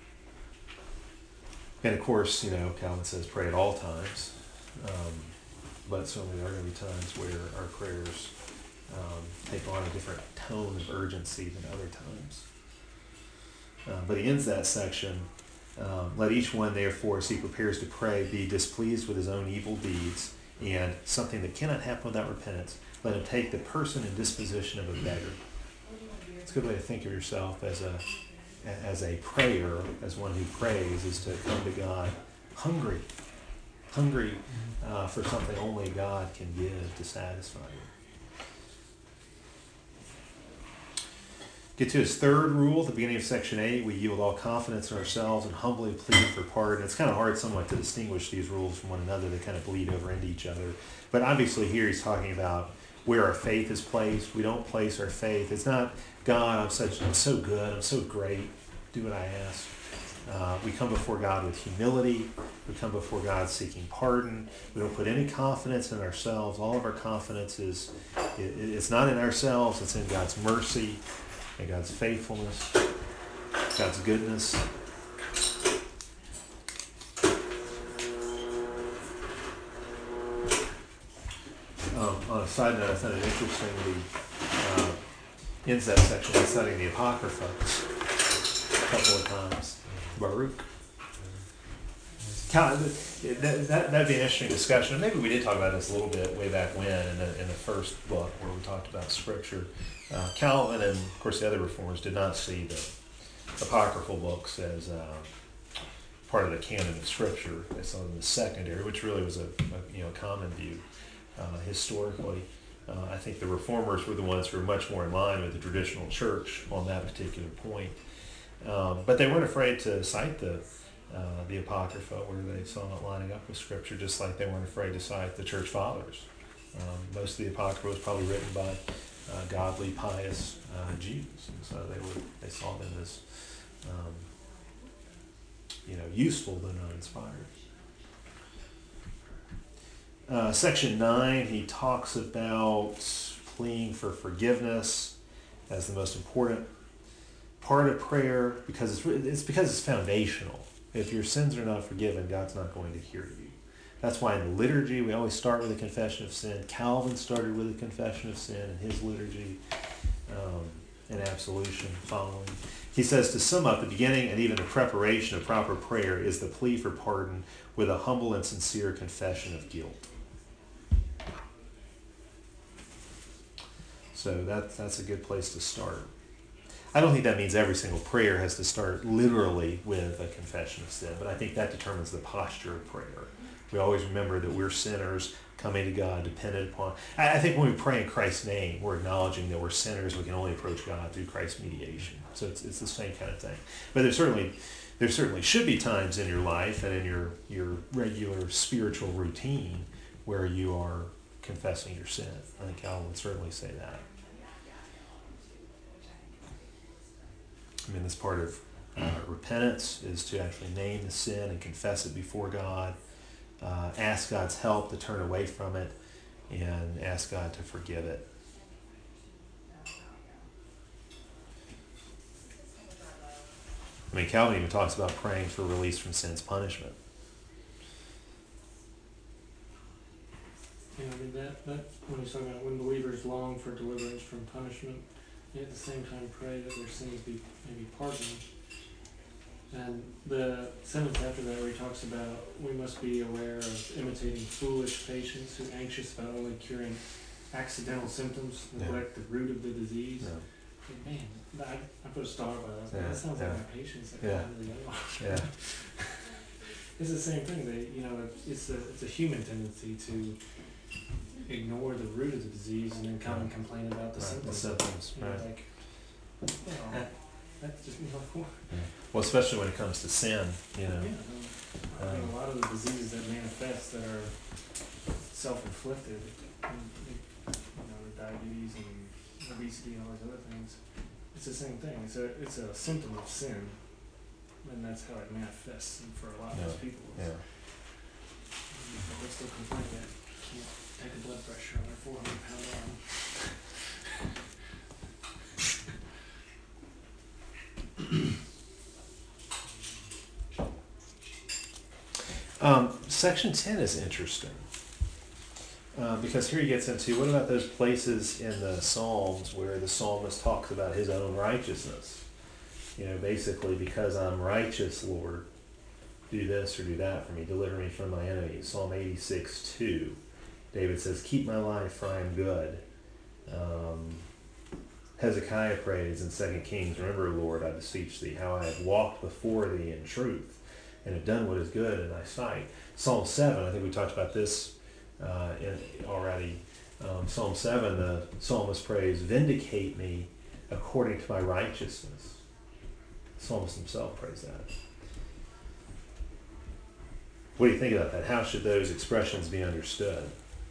And of course, you know, Calvin says pray at all times. Um, but certainly there are going to be times where our prayers um, take on a different tone of urgency than other times. Uh, but he ends that section. Um, Let each one, therefore, as he prepares to pray, be displeased with his own evil deeds, and something that cannot happen without repentance, let him take the person and disposition of a beggar. It's a good way to think of yourself as a as a prayer, as one who prays, is to come to God hungry, hungry uh, for something only God can give to satisfy you. Get to his third rule at the beginning of section eight. We yield all confidence in ourselves and humbly plead for pardon. It's kind of hard somewhat to distinguish these rules from one another. They kind of bleed over into each other. But obviously here he's talking about where our faith is placed. We don't place our faith. It's not, God, I'm such, I'm so good, I'm so great, do what I ask. Uh, we come before God with humility. We come before God seeking pardon. We don't put any confidence in ourselves. All of our confidence is, it, it's not in ourselves, it's in God's mercy and God's faithfulness, God's goodness. a side note, I found it interesting, the, uh, ends that section by citing the Apocrypha a couple of times. Baruch. Cal, that, that, that'd be an interesting discussion. Maybe we did talk about this a little bit way back when in the, in the first book where we talked about Scripture. Uh, Calvin and, of course, the other reformers did not see the apocryphal books as uh, part of the canon of Scripture. They saw them as secondary, which really was a, a you know common view uh, historically. Uh, I think the reformers were the ones who were much more in line with the traditional church on that particular point. Um, but they weren't afraid to cite the uh, the Apocrypha where they saw it lining up with Scripture, just like they weren't afraid to cite the church fathers. Um, most of the Apocrypha was probably written by uh, godly, pious uh, Jews, and so they were they saw them as um, you know useful though not inspired. Uh, section nine, he talks about pleading for forgiveness as the most important part of prayer because it's it's because it's foundational. If your sins are not forgiven, God's not going to hear you. That's why in the liturgy we always start with a confession of sin. Calvin started with a confession of sin in his liturgy, um, and absolution following. He says, to sum up, the beginning and even the preparation of proper prayer is the plea for pardon with a humble and sincere confession of guilt. So that, that's a good place to start. I don't think that means every single prayer has to start literally with a confession of sin, but I think that determines the posture of prayer. We always remember that we're sinners coming to God, dependent upon. I, I think when we pray in Christ's name, we're acknowledging that we're sinners. We can only approach God through Christ's mediation. So it's it's the same kind of thing. But there certainly there certainly should be times in your life and in your your regular spiritual routine where you are confessing your sin. I think Calvin would certainly say that. I mean, this part of uh, repentance is to actually name the sin and confess it before God, uh, ask God's help to turn away from it, and ask God to forgive it. I mean, Calvin even talks about praying for release from sin's punishment. Yeah, I mean, that, that when he's talking about when believers long for deliverance from punishment, they at the same time pray that their sins be maybe pardoned. And the sentence after that where he talks about we must be aware of imitating foolish patients who are anxious about only curing accidental symptoms, Yeah. neglect the root of the disease. Yeah. Like, man, I, I put a star by that. Yeah, That sounds yeah. like my patients that Yeah. come to the other. Yeah. It's the same thing. They, you know, it's a it's a human tendency to ignore the root of the disease and then come and complain about the Right, symptoms. the symptoms, You know, right. like, well, that's just not cool. Well, especially when it comes to sin, you know. Yeah, I mean, Um, a lot of the diseases that manifest that are self-inflicted, and, you know, diabetes and obesity and all these other things, it's the same thing. It's a it's a symptom of sin, and that's how it manifests for a lot of Yeah, those people. yeah. But they still complain that you can't take a blood pressure on their four hundred pound arm. Um, section ten is interesting uh, because here he gets into what about those places in the Psalms where the psalmist talks about his own righteousness? You know, basically, because I'm righteous, Lord, do this or do that for me, deliver me from my enemies. Psalm eighty-six two, David says, keep my life for I am good. Um, Hezekiah prays in Second Kings, remember, Lord, I beseech thee, how I have walked before thee in truth and have done what is good in thy sight. Psalm seven, I think we talked about this uh, in, already. Um, Psalm seven, the psalmist prays, vindicate me according to my righteousness. The psalmist himself prays that. What do you think about that? How should those expressions be understood?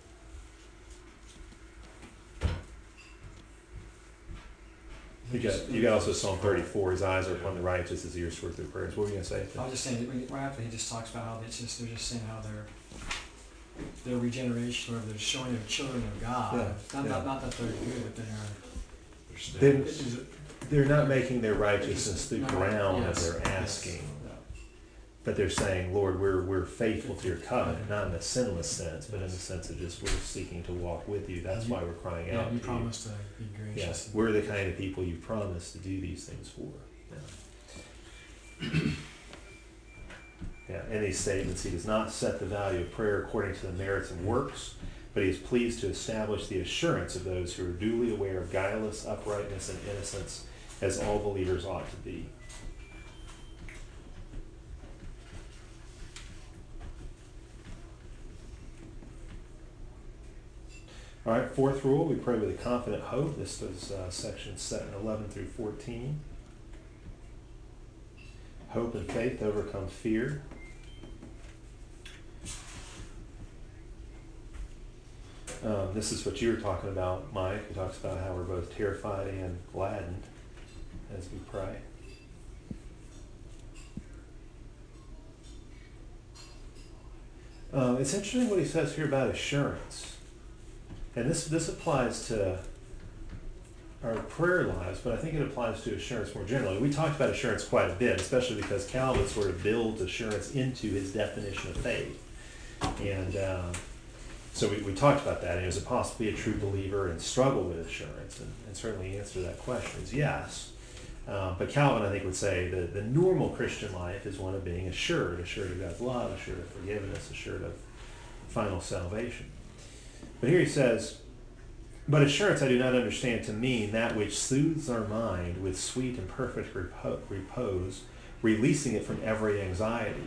You got, you got also Psalm thirty-four, his eyes are upon the righteous, his ears toward their prayers. What were you going to say? I was just saying, that when- right after he just talks about how it's just, they're just saying how they're, their regeneration, or they're showing they're children of God. Yeah, Not, yeah. not, not that they're good, but they're, They're Then they're not making their righteousness the Not- ground yes, that they're yes, asking. yeah. but they're saying, Lord, we're, we're faithful to your covenant, not in a sinless sense, but in the sense of just we're seeking to walk with you. That's why we're crying Yeah, out you to promised to be you. gracious. Yes, we're the kind of people you promised to do these things for. Yeah. Yeah, in these statements, he does not set the value of prayer according to the merits of works, but he is pleased to establish the assurance of those who are duly aware of guileless uprightness and innocence, as all believers ought to be. All right, fourth rule, we pray with a confident hope. This is uh, sections eleven through fourteen. Hope and faith overcome fear. Um, this is what you were talking about, Mike. He talks about how we're both terrified and gladdened as we pray. Uh, it's interesting what he says here about assurance. And this this applies to our prayer lives, but I think it applies to assurance more generally. We talked about assurance quite a bit, especially because Calvin sort of builds assurance into his definition of faith. And uh, so we, we talked about that. And is it possible to be a true believer and struggle with assurance? And, and certainly the answer to that question is yes. Uh, but Calvin, I think, would say that the normal Christian life is one of being assured, assured of God's love, assured of forgiveness, assured of final salvation. But here he says, but assurance I do not understand to mean that which soothes our mind with sweet and perfect repo- repose, releasing it from every anxiety.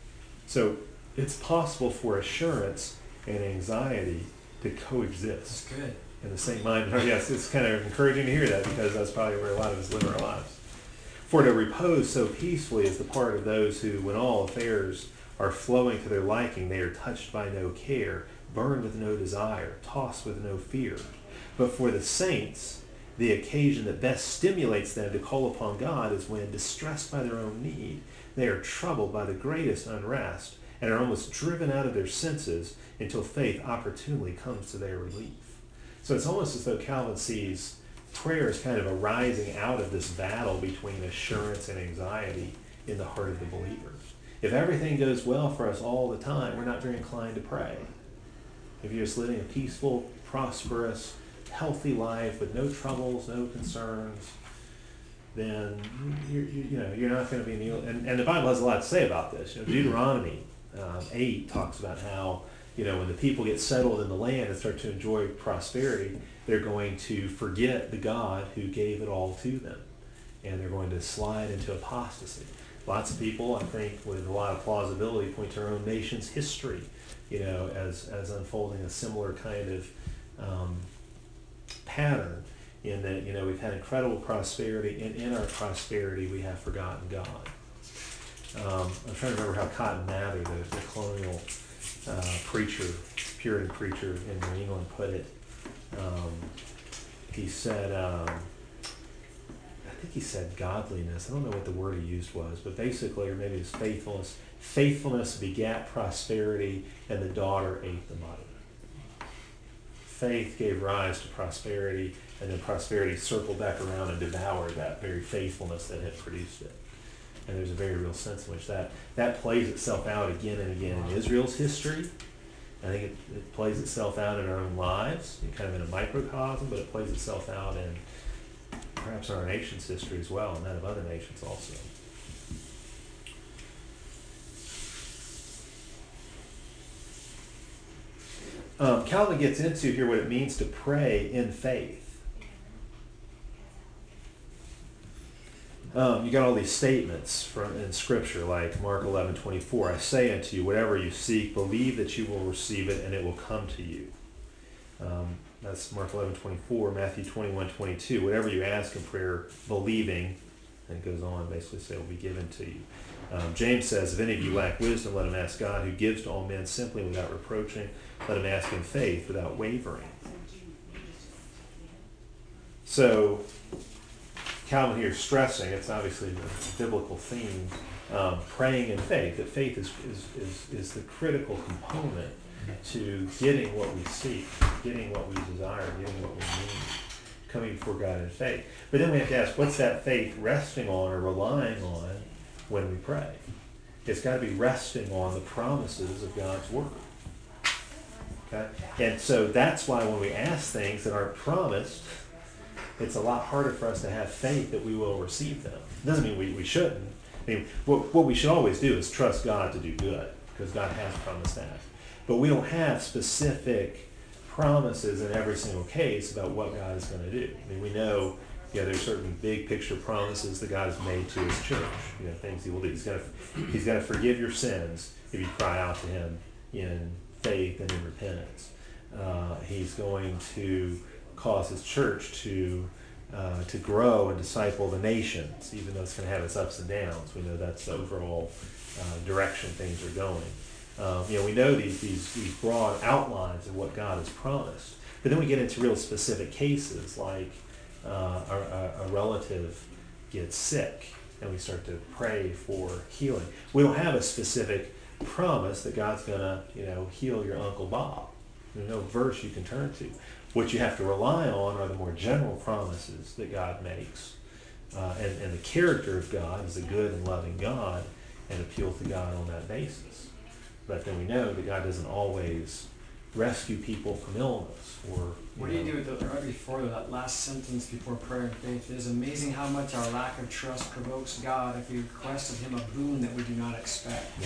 So it's possible for assurance and anxiety to coexist. That's good. In the same mind. Yes, it's kind of encouraging to hear that, because that's probably where a lot of us live our lives. For to repose so peacefully is the part of those who, when all affairs are flowing to their liking, they are touched by no care, burned with no desire, tossed with no fear. But for the saints, the occasion that best stimulates them to call upon God is when, distressed by their own need, they are troubled by the greatest unrest and are almost driven out of their senses until faith opportunely comes to their relief. So it's almost as though Calvin sees prayer as kind of arising out of this battle between assurance and anxiety in the heart of the believer. If everything goes well for us all the time, we're not very inclined to pray. If you're just living a peaceful, prosperous, healthy life with no troubles, no concerns, then you're, you, you know, you're not going to be in the... And, and the Bible has a lot to say about this. You know, Deuteronomy um, eight talks about how, you know, when the people get settled in the land and start to enjoy prosperity, they're going to forget the God who gave it all to them. And they're going to slide into apostasy. Lots of people, I think, with a lot of plausibility, point to our own nation's history, you know, as, as unfolding a similar kind of um, pattern, in that, you know, we've had incredible prosperity, and in our prosperity we have forgotten God. Um, I'm trying to remember how Cotton Mather, the, the colonial uh, preacher, Puritan preacher in New England, put it. Um, he said, um, I think he said godliness. I don't know what the word he used was, but basically, or maybe it was faithfulness. Faithfulness begat prosperity, and the daughter ate the mother. Faith gave rise to prosperity, and then prosperity circled back around and devoured that very faithfulness that had produced it. And there's a very real sense in which that, that plays itself out again and again in Israel's history. I think it, it plays itself out in our own lives, kind of in a microcosm, but it plays itself out in perhaps our nation's history as well, and that of other nations also. Um, Calvin gets into here what it means to pray in faith. Um, you got all these statements from in Scripture, like Mark eleven twenty-four. I say unto you, whatever you seek, believe that you will receive it, and it will come to you. Um, that's Mark eleven twenty-four. Matthew twenty-one twenty-two. Whatever you ask in prayer, believing, and it goes on, basically say it will be given to you. Um, James says, if any of you lack wisdom, let him ask God, who gives to all men simply without reproaching. Let him ask in faith without wavering. So Calvin here is stressing, it's obviously a biblical theme, um, praying in faith. That faith is, is, is, is the critical component to getting what we seek, getting what we desire, getting what we need, coming before God in faith. But then we have to ask, what's that faith resting on or relying on when we pray? It's got to be resting on the promises of God's word. Okay? And so that's why when we ask things that aren't promised, it's a lot harder for us to have faith that we will receive them. It doesn't mean we, we shouldn't. I mean, what, what we should always do is trust God to do good, because God has promised that. But we don't have specific promises in every single case about what God is going to do. I mean, we know, yeah, there's certain big picture promises that God has made to his church. You know, things he will do. He's going to, he's going to forgive your sins if you cry out to him in faith and in repentance. Uh, he's going to cause his church to uh, to grow and disciple the nations, even though it's going to have its ups and downs. We know that's the overall uh, direction things are going. Um, you know, we know these, these these broad outlines of what God has promised, but then we get into real specific cases, like uh, a, a relative gets sick, and we start to pray for healing. We don't have a specific promise that God's going to, you know, heal your Uncle Bob. There's no verse you can turn to. What you have to rely on are the more general promises that God makes, uh, and, and the character of God is a good and loving God, and appeal to God on that basis. But then we know that God doesn't always rescue people from illness or. You What do know, you do with the, right before that last sentence before prayer and faith? It is amazing how much our lack of trust provokes God if we request of him a boon that we do not expect. Yeah.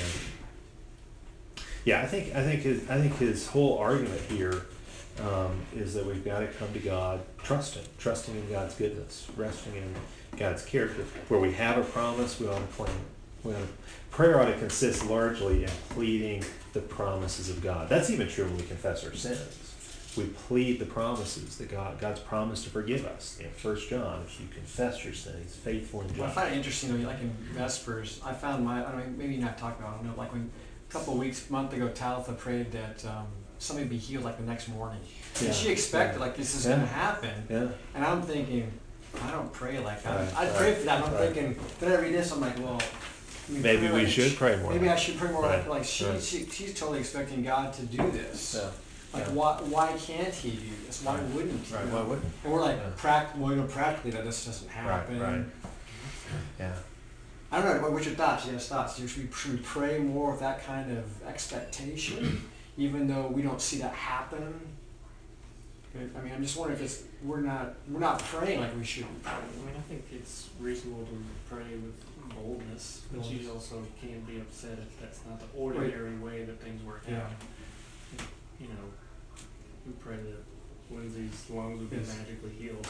Yeah, I think I think his I think his whole argument here um, is that we've got to come to God trusting, trusting in God's goodness, resting in God's character. Where we have a promise, we ought to claim it. We ought to, prayer ought to consist largely in pleading the promises of God. That's even true when we confess our sins. We plead the promises that God God's promised to forgive us. In First John, if you confess your sin, he's faithful and Well, I just. find it interesting though, like in Vespers, I found my, I don't know, maybe not talking about, I don't know, like when a couple of weeks, month ago, Talitha prayed that um, somebody be healed like the next morning. Yeah. And she expected like this is Yeah. going to happen. Yeah. And I'm thinking, I don't pray like that. Right, I right, pray for that. And I'm right. thinking, then I read this, I'm like, well, I mean, Maybe pray we like- should pray more. Maybe like I should pray more Right, like, like she, right. she, she's totally expecting God to do this. Yeah. Like, Yeah. why, why can't he do this? Why Right. wouldn't he? Right. You Why know? wouldn't? And we're like, Yeah. pract- well, you know, practically that this doesn't happen. right. Yeah. I don't know, what- what's your thoughts? You have thoughts? Should we, should we pray more with that kind of expectation, even though we don't see that happen? I mean, I'm just wondering if it's, we're not, we're not praying like we should be I praying. mean, I think it's reasonable to pray with boldness, but you Boldness. also can be upset if that's not the ordinary way that things work Yeah. out. You know, we pray that Lindsay's lungs would be Yes. magically healed.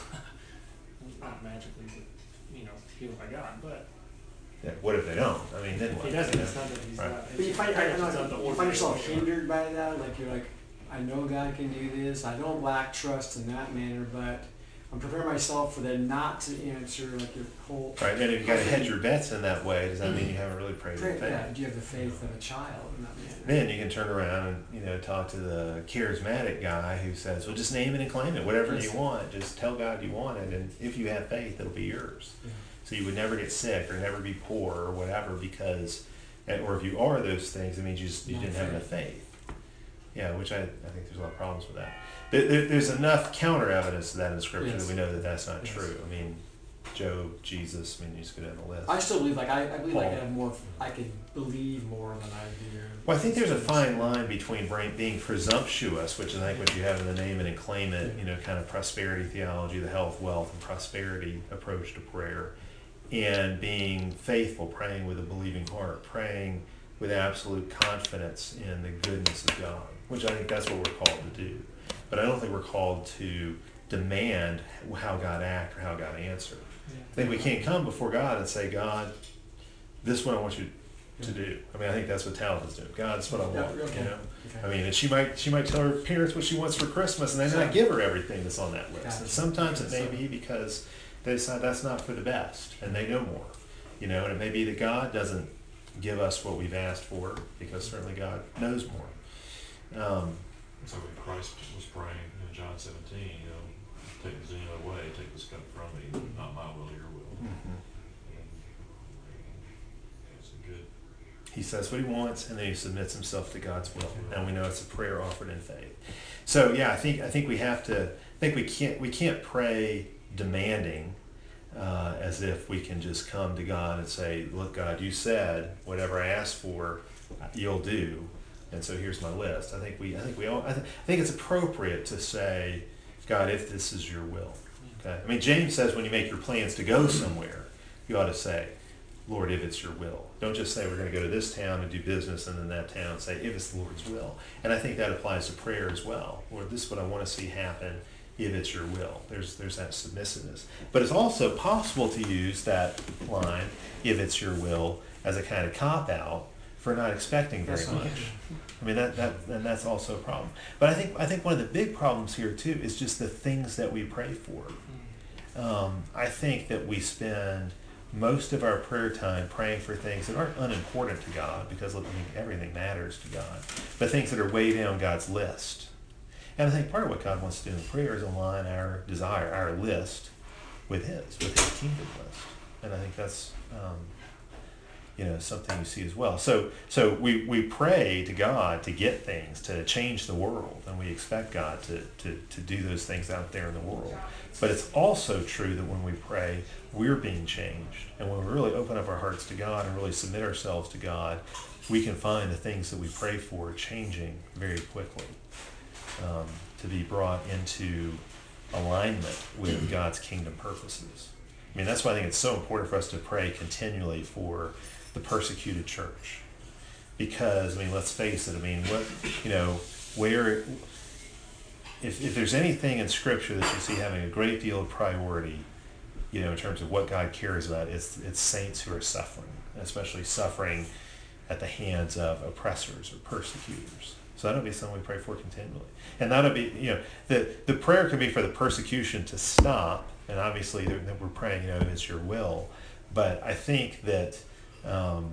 Not magically, but, you know, healed by God, but Yeah. What if they don't? I mean, then if what? he doesn't, You know? it's not that he's Right. not. But you find, I don't it's not the know, you find ordinary yourself way. hindered by that, like you're like, I know God can do this, I don't lack trust in that manner, but I'm preparing myself for them not to answer like your whole. Right, and if you got to hedge your bets in that way, does that mean you haven't really prayed Pray, in faith? yeah, do you have the faith of a child in that manner? Then you can turn around and, you know, talk to the charismatic guy who says, well, just name it and claim it, whatever Yes. you want. Just tell God you want it, and if you have faith, it'll be yours. Yeah. So you would never get sick or never be poor or whatever because, and- or if you are those things, it means you just you Not didn't have faith. enough faith. Yeah, which I, I think there's a lot of problems with that. There, there, there's enough counter evidence to that in Scripture Yes. that we know that that's not Yes. true. I mean, Job, Jesus, I mean, you just go down the list. I still believe, like, I, I believe like I Paul. have more, I could believe more than I do. Well, I think there's a fine line between brain- being presumptuous, which I think what you have in the name it and claim it, you know, kind of prosperity theology, the health, wealth, and prosperity approach to prayer, and being faithful, praying with a believing heart, praying with absolute confidence in the goodness of God, which I think that's what we're called to do. But I don't think we're called to demand how God act or how God answer. I think we can't come before God and say, God, this is what I want you to do. I mean, I think that's what Talitha's doing. God, this is what I Yeah, want. okay. You know. Okay. I mean, and she might she might tell her parents what she wants for Christmas, and then not give her everything that's on that list. Gotcha. And sometimes it may So- be because they decide that's not for the best, and they know more. You know, and it may be that God doesn't give us what we've asked for because certainly God knows more. Um, So when Christ was praying in John seventeen, you know, take this any other way, take this cup from me, not my will, your will. mhm. It's a good, He says what he wants, and then he submits himself to God's will, and we know it's a prayer offered in faith. So yeah, I think I think we have to. I think we can't we can't pray demanding, uh, as if we can just come to God and say, look, God, you said whatever I ask for, you'll do, and so here's my list. I think we, I think we all, I, th- I think it's appropriate to say, God, if this is your will. Okay. I mean, James says when you make your plans to go somewhere, you ought to say, Lord, if it's your will. Don't just say we're going to go to this town and do business and then that town. Say, if it's the Lord's will. And I think that applies to prayer as well. Lord, this is what I want to see happen if it's your will. There's there's that submissiveness. But it's also possible to use that line, if it's your will, as a kind of cop-out for not expecting very Yes, much. okay. I mean, that, that and that's also a problem. But I think I think one of the big problems here, too, is just the things that we pray for. Um, I think that we spend most of our prayer time praying for things that aren't unimportant to God, because I mean, everything matters to God, but things that are way down God's list. And I think part of what God wants to do in prayer is align our desire, our list, with His, with His kingdom list. And I think that's, um, you know, something you see as well. So, so we, we pray to God to get things, to change the world, and we expect God to, to, to do those things out there in the world. But it's also true that when we pray, we're being changed. And when we really open up our hearts to God and really submit ourselves to God, we can find the things that we pray for changing very quickly, um, to be brought into alignment with God's kingdom purposes. I mean, that's why I think it's so important for us to pray continually for the persecuted church. Because, I mean, let's face it, I mean, what, you know, where, if, if there's anything in Scripture that you see having a great deal of priority, you know, in terms of what God cares about, it's, it's saints who are suffering, especially suffering at the hands of oppressors or persecutors. So that'll be something we pray for continually. And that'll be, you know, the, the prayer can be for the persecution to stop, and obviously that we're praying, you know, it's your will. But I think that um,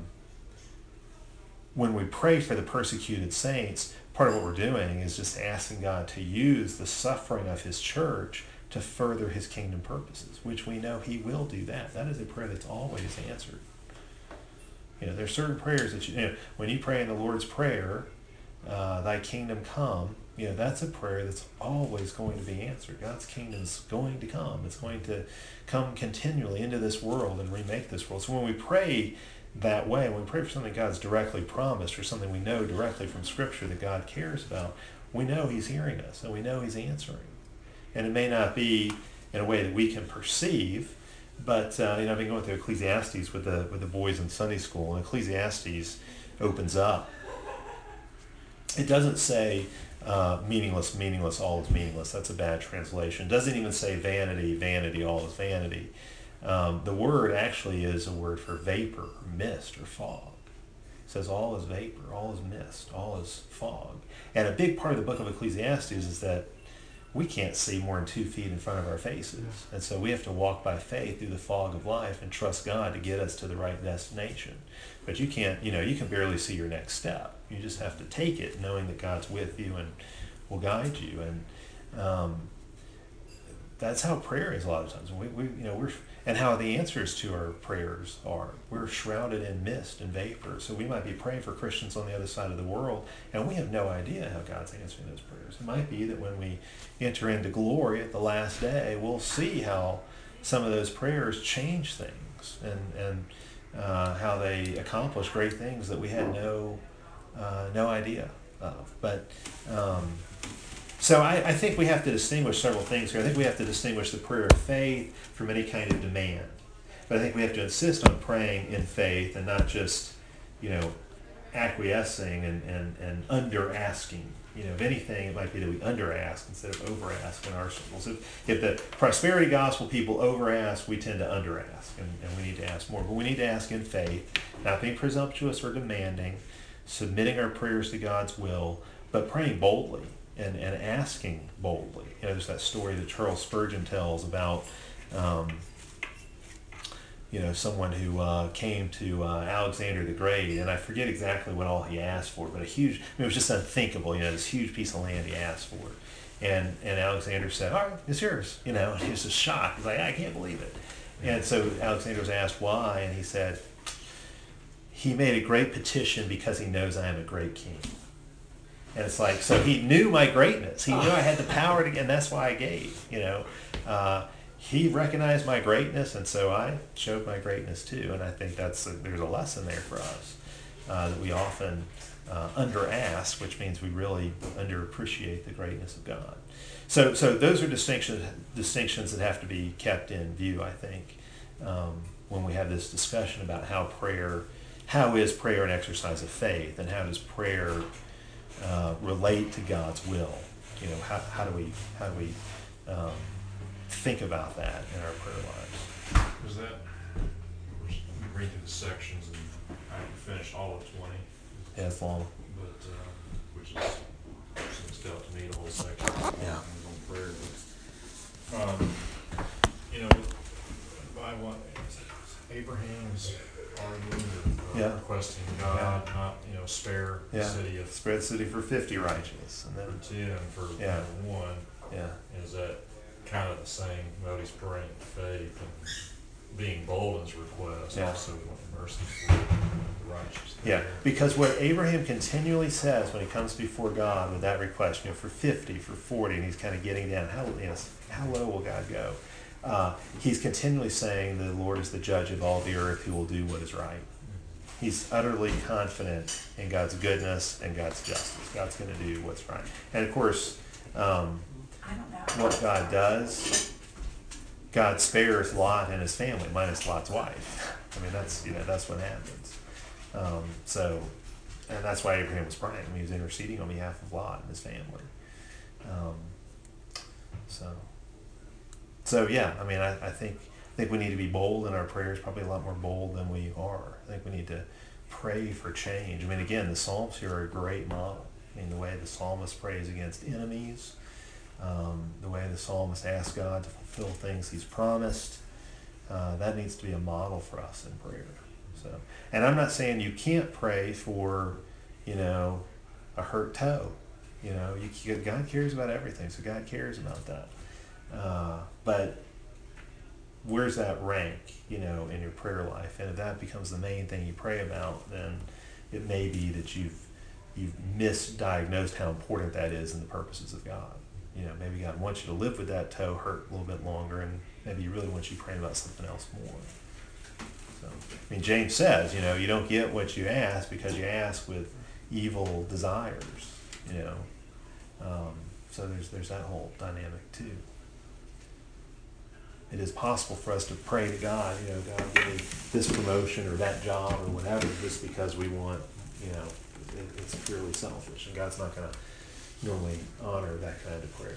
when we pray for the persecuted saints, part of what we're doing is just asking God to use the suffering of His church to further His kingdom purposes, which we know He will do that. That is a prayer that's always answered. You know, there's certain prayers that you, you know, when you pray in the Lord's Prayer, uh, thy kingdom come, you know, that's a prayer that's always going to be answered. God's kingdom is going to come. It's going to come continually into this world and remake this world. So when we pray that way, when we pray for something God's directly promised or something we know directly from Scripture that God cares about, we know He's hearing us and we know He's answering. And it may not be in a way that we can perceive, but uh, you know, I've been going through Ecclesiastes with the with the boys in Sunday school, and Ecclesiastes opens up. It doesn't say uh, meaningless, meaningless, all is meaningless. That's a bad translation. It doesn't even say vanity, vanity, all is vanity. Um, the word actually is a word for vapor, or mist, or fog. It says all is vapor, all is mist, all is fog. And a big part of the book of Ecclesiastes is that we can't see more than two feet in front of our faces. And so we have to walk by faith through the fog of life and trust God to get us to the right destination. But you can't, you know, you can barely see your next step. You just have to take it knowing that God's with you and will guide you. And um, that's how prayer is a lot of times. We, we, you know, we're, and how the answers to our prayers are. We're shrouded in mist and vapor. So we might be praying for Christians on the other side of the world, and we have no idea how God's answering those prayers. It might be that when we enter into glory at the last day, we'll see how some of those prayers change things and, and uh, how they accomplish great things that we had no uh, no idea of. But um, so I, I think we have to distinguish several things here. I think we have to distinguish the prayer of faith from any kind of demand. But I think we have to insist on praying in faith and not just, you know, acquiescing and, and, and under-asking. You know, if anything, it might be that we under-ask instead of over-ask in our circles. If, if the prosperity gospel people over-ask, we tend to under-ask, and, and we need to ask more. But we need to ask in faith, not being presumptuous or demanding, submitting our prayers to God's will, but praying boldly and, and asking boldly. You know, there's that story that Charles Spurgeon tells about, um, you know, someone who uh, came to uh, Alexander the Great, and I forget exactly what all he asked for, but a huge, I mean, it was just unthinkable, you know, this huge piece of land he asked for. And and Alexander said, all right, it's yours, you know, and he was just shocked. He's like, I can't believe it. And so Alexander was asked why, and he said, he made a great petition because he knows I am a great king. And it's like, so he knew my greatness. He knew I had the power to, and that's why I gave, you know. Uh, he recognized my greatness, and so I showed my greatness too. And I think that's a, there's a lesson there for us uh, that we often uh, under-ask, which means we really underappreciate the greatness of God. So, so those are distinctions distinctions that have to be kept in view, I think, um, when we have this discussion about how prayer, how is prayer an exercise of faith, and how does prayer uh, relate to God's will? You know, how, how do we how do we um, think about that in our prayer lives? Was that, we read through the sections and I haven't finished all of twenty, Yeah, it's long. but, uh, which is, seems to help to me the whole section. Yeah. On prayer, but, um, you know, by what, Abraham's arguing or Yeah. requesting God not, you know, spare the Yeah. city of Spread the city for fifty righteous, and then for ten, for Yeah. you know, one. yeah, Is that kind of the same, what he's praying faith and being bold in his request, Yeah. also wanting mercy for the righteous. yeah. Because what Abraham continually says when he comes before God with that request, you know, for fifty, for forty, and he's kind of getting down, how you know, how low will God go? Uh, he's continually saying the Lord is the judge of all the earth, who will do what is right. He's utterly confident in God's goodness and God's justice. God's going to do what's right. And of course, um, I don't know. what God does, God spares Lot and his family, minus Lot's wife. I mean, that's, you know, that's what happens. Um, so, and that's why Abraham was praying. I mean, he was interceding on behalf of Lot and his family. Um, so, so yeah, I mean, I, I think, I think we need to be bold in our prayers, probably a lot more bold than we are. I think we need to pray for change. I mean, again, the Psalms here are a great model. I mean, the way the psalmist prays against enemies, um, the way the psalmist asks God to fulfill things he's promised, uh, that needs to be a model for us in prayer. So, and I'm not saying you can't pray for, you know, a hurt toe. You know, you, God cares about everything, so God cares about that. Uh, but where's that rank, you know, in your prayer life? And if that becomes the main thing you pray about, then it may be that you've you've misdiagnosed how important that is in the purposes of God. You know, maybe God wants you to live with that toe hurt a little bit longer, and maybe He really wants you praying about something else more. So, I mean, James says, you know, you don't get what you ask because you ask with evil desires. You know, um, so there's there's that whole dynamic too. It is possible for us to pray to God, you know, God give me this promotion or that job or whatever, just because we want, you know, it, it's purely selfish, and God's not going to normally honor that kind of prayer.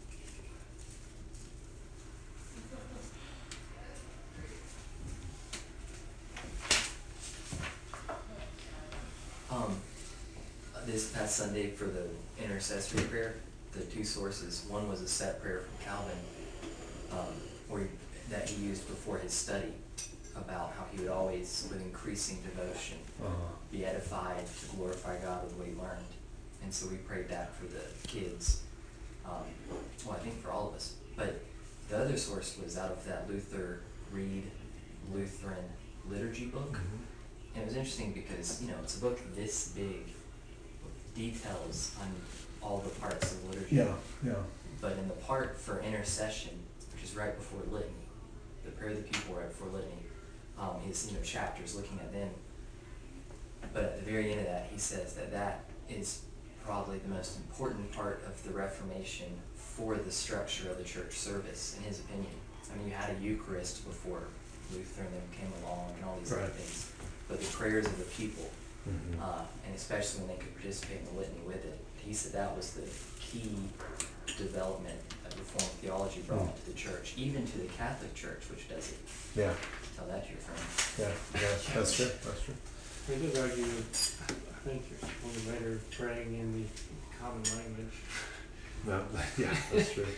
Um, this past Sunday for the intercessory prayer, the two sources, one was a set prayer from Calvin, um, where he, that he used before his study, about how he would always, with increasing devotion, Uh-huh. be edified to glorify God with what he learned. And so we prayed that for the kids, um, well, I think for all of us. But the other source was out of that Luther Reed Lutheran liturgy book. Mm-hmm. And it was interesting because, you know, it's a book this big, with details on all the parts of liturgy. Yeah, yeah. But in the part for intercession, which is right before litany, the prayer of the people right before litany, um, his, you know, chapters looking at them. But at the very end of that, he says that that is probably the most important part of the Reformation for the structure of the church service, in his opinion. I mean, you had a Eucharist before Luther and them came along and all these other Right. things. But the prayers of the people, Mm-hmm. uh, and especially when they could participate in the litany with it, he said that was the key development that Reformed theology brought Mm. to the church, even to the Catholic Church, which does it. Yeah, Tell that to your friend. yeah, yeah, that's true, that's true. He does argue, I think you're supposed to better praying in the common language. No, yeah, that's true.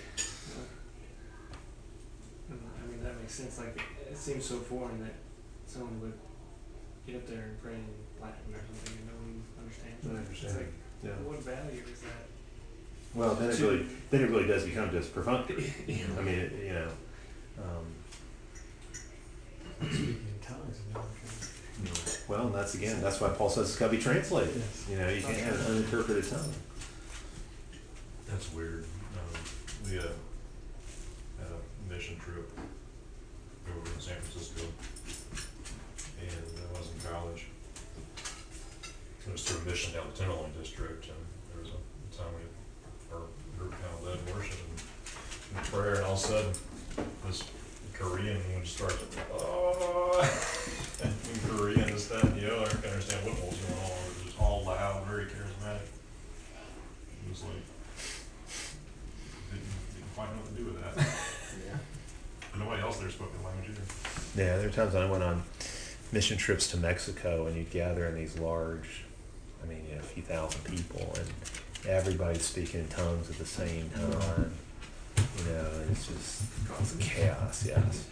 And, I mean, that makes sense. Like, it, it seems so foreign that someone would get up there and pray in Latin or something and no one understands I that. understand. It's like, Yeah. what value is that? Well, then it to- really, then it really does become just perfunctory. Yeah. I mean, it, you know, um, Speaking in tongues and everything. well, and that's again, that's why Paul says it's got to be translated. Yes. You know, you can't have an uninterpreted tongue. That's weird. Um, we uh, had a mission mission trip over in San Francisco, and I was in college. It was through a mission down the Tenderloin district, and there was a time we, our group kind of led worship and, and prayer, and all of a sudden, this Korean would just start, oh, in Korean, this, that, and the other. I couldn't understand what was going on. It was just all loud, very charismatic. It was like, didn't, didn't quite know what to do with that. Yeah. Nobody else there spoke the language either. Yeah, there were times when I went on mission trips to Mexico, and you'd gather in these large, I mean, you know, a few thousand people, and everybody's speaking in tongues at the same time. You know, and it's just it's chaos, yes.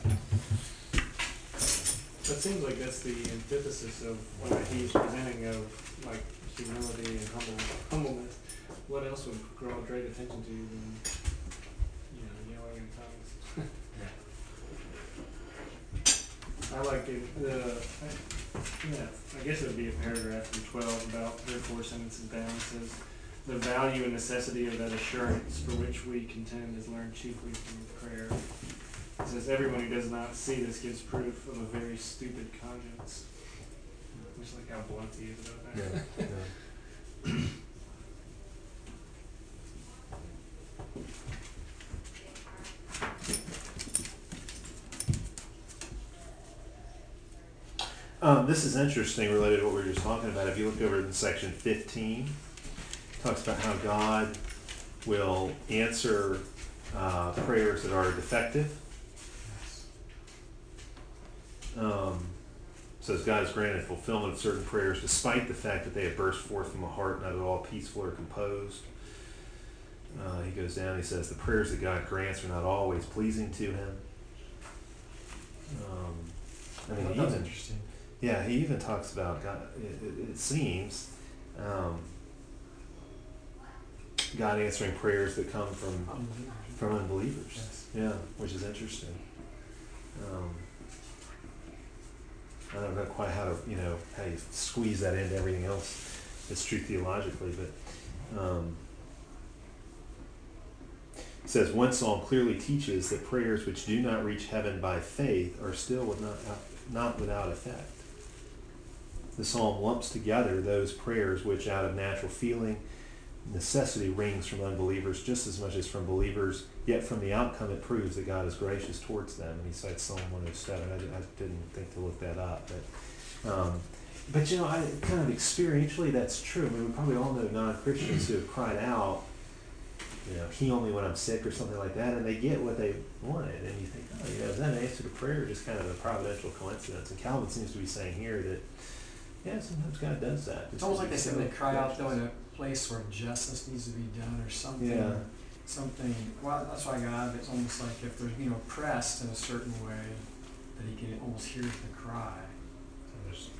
That seems like that's the antithesis of what he's presenting of like humility and humble humbleness. What else would draw great attention to you than you know yelling in tongues? I like it. The I, yeah, I guess it would be a paragraph from twelve about three or four sentences down. It says the value and necessity of that assurance for which we contend is learned chiefly from prayer. It says everyone who does not see this gives proof of a very stupid conscience. I just like how blunt he is about that. Yeah, yeah. Um, this is interesting related to what we were just talking about. If you look over in section fifteen, it talks about how God will answer uh, prayers that are defective. Um, says God has granted fulfillment of certain prayers despite the fact that they have burst forth from a heart not at all peaceful or composed. Uh, he goes down, he says the prayers that God grants are not always pleasing to him. Um, I mean, Well, he that's even, interesting. yeah, he even talks about God, it, it, it seems, um, God answering prayers that come from, Unbelievers. from unbelievers. Yes. Yeah, which is interesting. Um, I don't know quite how to, you know, how you squeeze that into everything else that's true theologically, but um, it says one psalm clearly teaches that prayers which do not reach heaven by faith are still with not, not without effect. The psalm lumps together those prayers which out of natural feeling, necessity rings from unbelievers just as much as from believers, yet from the outcome it proves that God is gracious towards them. And he cites Psalm one oh seven. I, I didn't think to look that up. But, um, but you know, I kind of experientially that's true. I mean, we probably all know non-Christians who have cried out, you know, heal me when I'm sick or something like that, and they get what they wanted. And you think, oh, you know, is that an answer to prayer or just kind of a providential coincidence? And Calvin seems to be saying here that, yeah, sometimes God does that. It's almost like they said they cry out though in a place where justice needs to be done or something. Yeah. Something. Well, that's why God. It's almost like if they're being oppressed in a certain way, that He can almost hear the cry. So there's,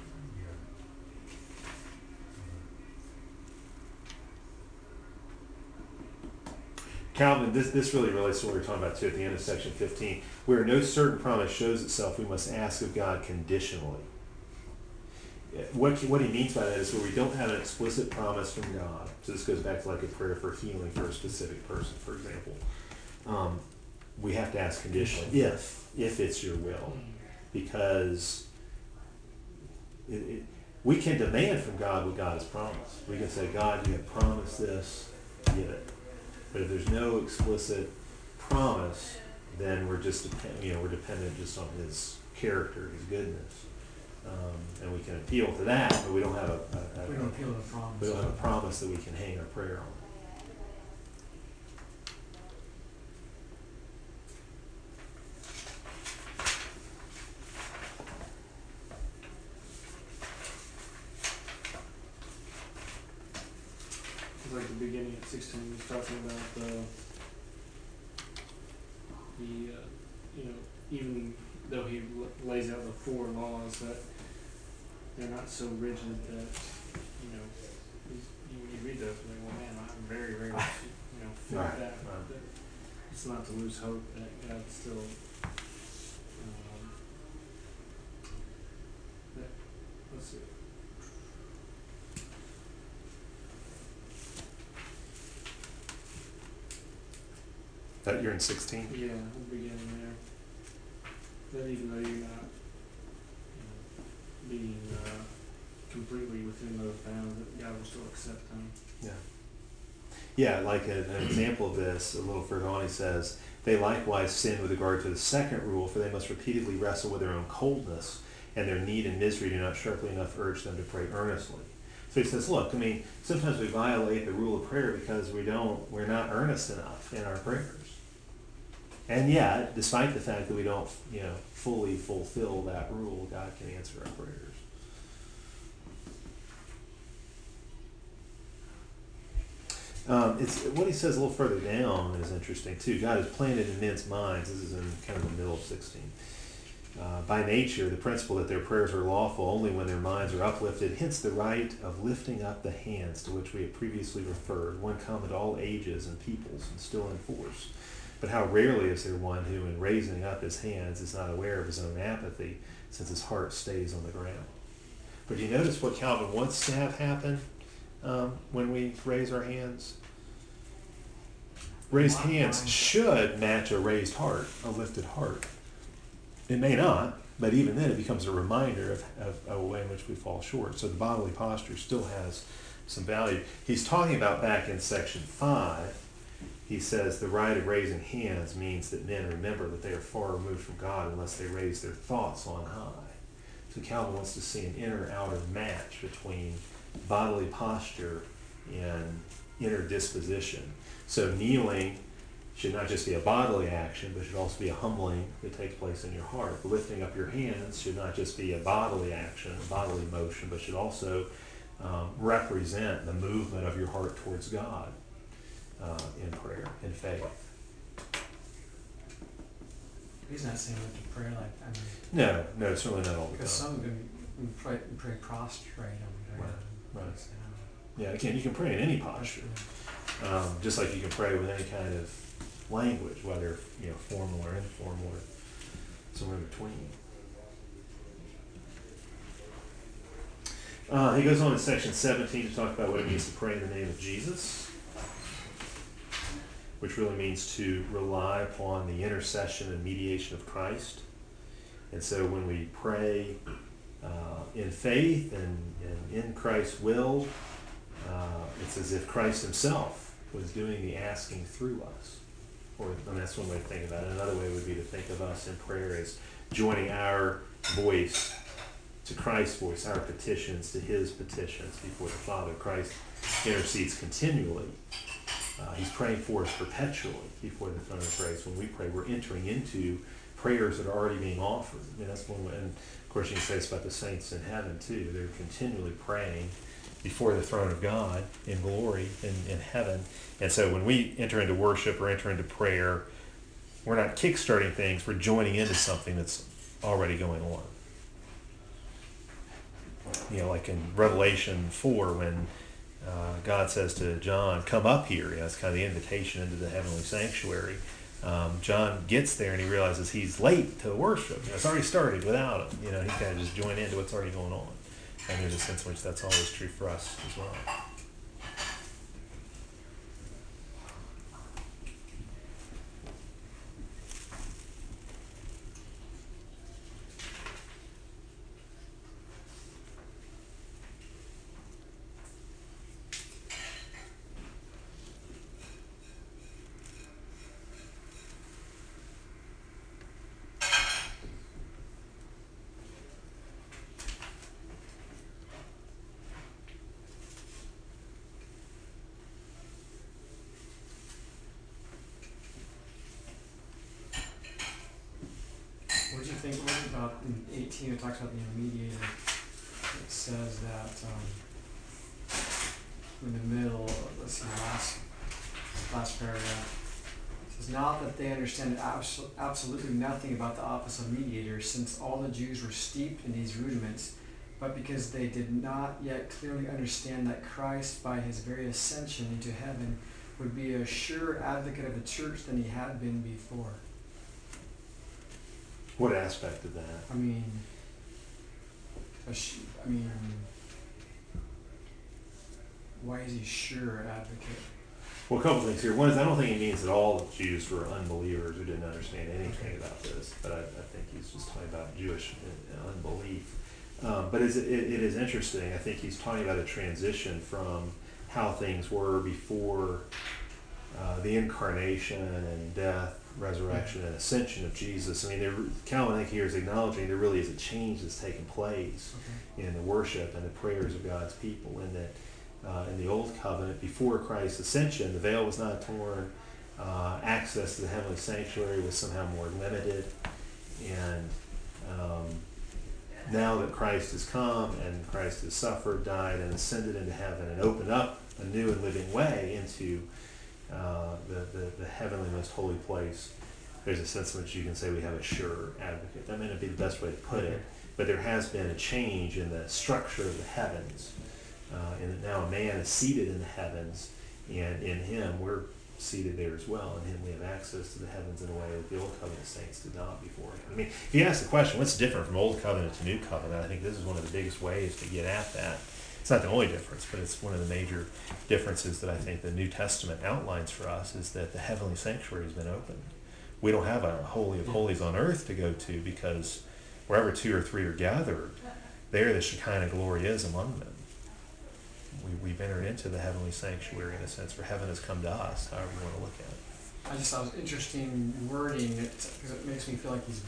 Calvin, this, this really relates to what we were talking about too at the end of section fifteen. Where no certain promise shows itself, we must ask of God conditionally. What, he- what he means by that is where we don't have an explicit promise from God. So this goes back to like a prayer for healing for a specific person, for example. Um, we have to ask conditionally, if, if it's your will. Because it, it, we can demand from God what God has promised. We can say, God, you have promised this, give it. But if there's no explicit promise, then we're just depend, you know, we're dependent just on His character, His goodness, um, and we can appeal to that, but we don't have a, a, a We don't appeal to the promise. we don't have a promise that we can hang our prayer on. It's like the beginning at sixteen, he's talking about the, the, uh, you know, even though he l- lays out the four laws, that they're not so rigid that, you know, he's, you, when you read those, you're like, well, man, I'm very, very, you know, fit Right, that. right. that It's not to lose hope that God still, um, that, let's see. That you're in sixteen? Yeah, the beginning there. that even though you're not, you know, being uh, completely within those bounds, that God will still accept them. Yeah. Yeah, like a, an example of this, a little further on, he says, they likewise sin with regard to the second rule, for they must repeatedly wrestle with their own coldness, and their need and misery do not sharply enough urge them to pray earnestly. So he says, look, I mean, sometimes we violate the rule of prayer because we don't, we're not earnest enough in our prayers. And yet, despite the fact that we don't, you know, fully fulfill that rule, God can answer our prayers. Um, it's what he says a little further down is interesting too. God has planted in men's minds. This is in kind of the middle of sixteen. Uh, by nature, the principle that their prayers are lawful only when their minds are uplifted. Hence, the right of lifting up the hands to which we have previously referred, one common to all ages and peoples, and still in force. But how rarely is there one who, in raising up his hands, is not aware of his own apathy, since his heart stays on the ground. But do you notice what Calvin wants to have happen? Um, when we raise our hands, raised hands should match a raised heart, a lifted heart. It may not, but even then it becomes a reminder of, of, of a way in which we fall short. So the bodily posture still has some value. He's talking about back in section five, he says the right of raising hands means that men remember that they are far removed from God unless they raise their thoughts on high. So Calvin wants to see an inner-outer match between bodily posture and inner disposition. So kneeling should not just be a bodily action, but should also be a humbling that takes place in your heart. Lifting up your hands should not just be a bodily action, a bodily motion, but should also um, represent the movement of your heart towards God uh, in prayer, in faith. He's not saying what to pray like, I mean, No, no, certainly not all the time. because some of them pray, pray prostrate on the ground. Right, right. So, Yeah, again, you can pray in any posture, um, just like you can pray with any kind of language, whether you know formal or informal or somewhere in between. Uh, he goes on in section seventeen to talk about what it means to pray in the name of Jesus, which really means to rely upon the intercession and mediation of Christ. And so when we pray uh, in faith and, and in Christ's will, uh, it's as if Christ himself was doing the asking through us. Or, I mean, that's one way to think about it. Another way would be to think of us in prayer as joining our voice to Christ's voice, our petitions to his petitions before the Father. Christ intercedes continually. Uh, he's praying for us perpetually before the throne of grace. When we pray, we're entering into prayers that are already being offered. I mean, that's one way. And of course, you can say this about the saints in heaven too. They're continually praying before the throne of God in glory in, in heaven. And so when we enter into worship or enter into prayer, we're not kickstarting things, we're joining into something that's already going on. You know, like in Revelation four, when uh, God says to John, come up here, you know, it's kind of the invitation into the heavenly sanctuary. Um, John gets there and he realizes he's late to worship. You know, it's already started without him. You know, he kind of just joined into what's already going on. And there's a sense in which that's always true for us as well. what do you think, what about in eighteen, it talks about the mediator? It says that, um, in the middle, let's see, last, last paragraph. It says, not that they understand abso- absolutely nothing about the office of mediator, since all the Jews were steeped in these rudiments, but because they did not yet clearly understand that Christ, by his very ascension into heaven, would be a surer advocate of the church than he had been before. What aspect of that? I mean, a sh- I mean, why is he sure advocate? Well, a couple things here. One is I don't think he means that all Jews were unbelievers who didn't understand anything about this, but I, I think he's just talking about Jewish uh, unbelief. Um, but it's, it, it is interesting. I think he's talking about a transition from how things were before uh, the incarnation and death, resurrection, and ascension of Jesus. I mean, there, Calvin, I think, here is acknowledging there really is a change that's taken place okay. in the worship and the prayers of God's people, in that uh, in the Old Covenant, before Christ's ascension, the veil was not torn, uh, access to the heavenly sanctuary was somehow more limited, and um, now that Christ has come and Christ has suffered, died, and ascended into heaven and opened up a new and living way into uh, the, the, the heavenly most holy place, there's a sense in which you can say we have a sure advocate. That may not be the best way to put it, but there has been a change in the structure of the heavens, uh, and now a man is seated in the heavens, and in him we're seated there as well. In him we have access to the heavens in a way that the Old Covenant saints did not before. I mean, if you ask the question, what's different from Old Covenant to New Covenant, I think this is one of the biggest ways to get at that. It's not the only difference, but it's one of the major differences that I think the New Testament outlines for us, is that the heavenly sanctuary has been opened. We don't have a Holy of Holies on earth to go to, because wherever two or three are gathered, there the Shekinah glory is among them. We, we've entered into the heavenly sanctuary in a sense, for heaven has come to us, however you want to look at it. I just thought it was interesting wording, because it makes me feel like he's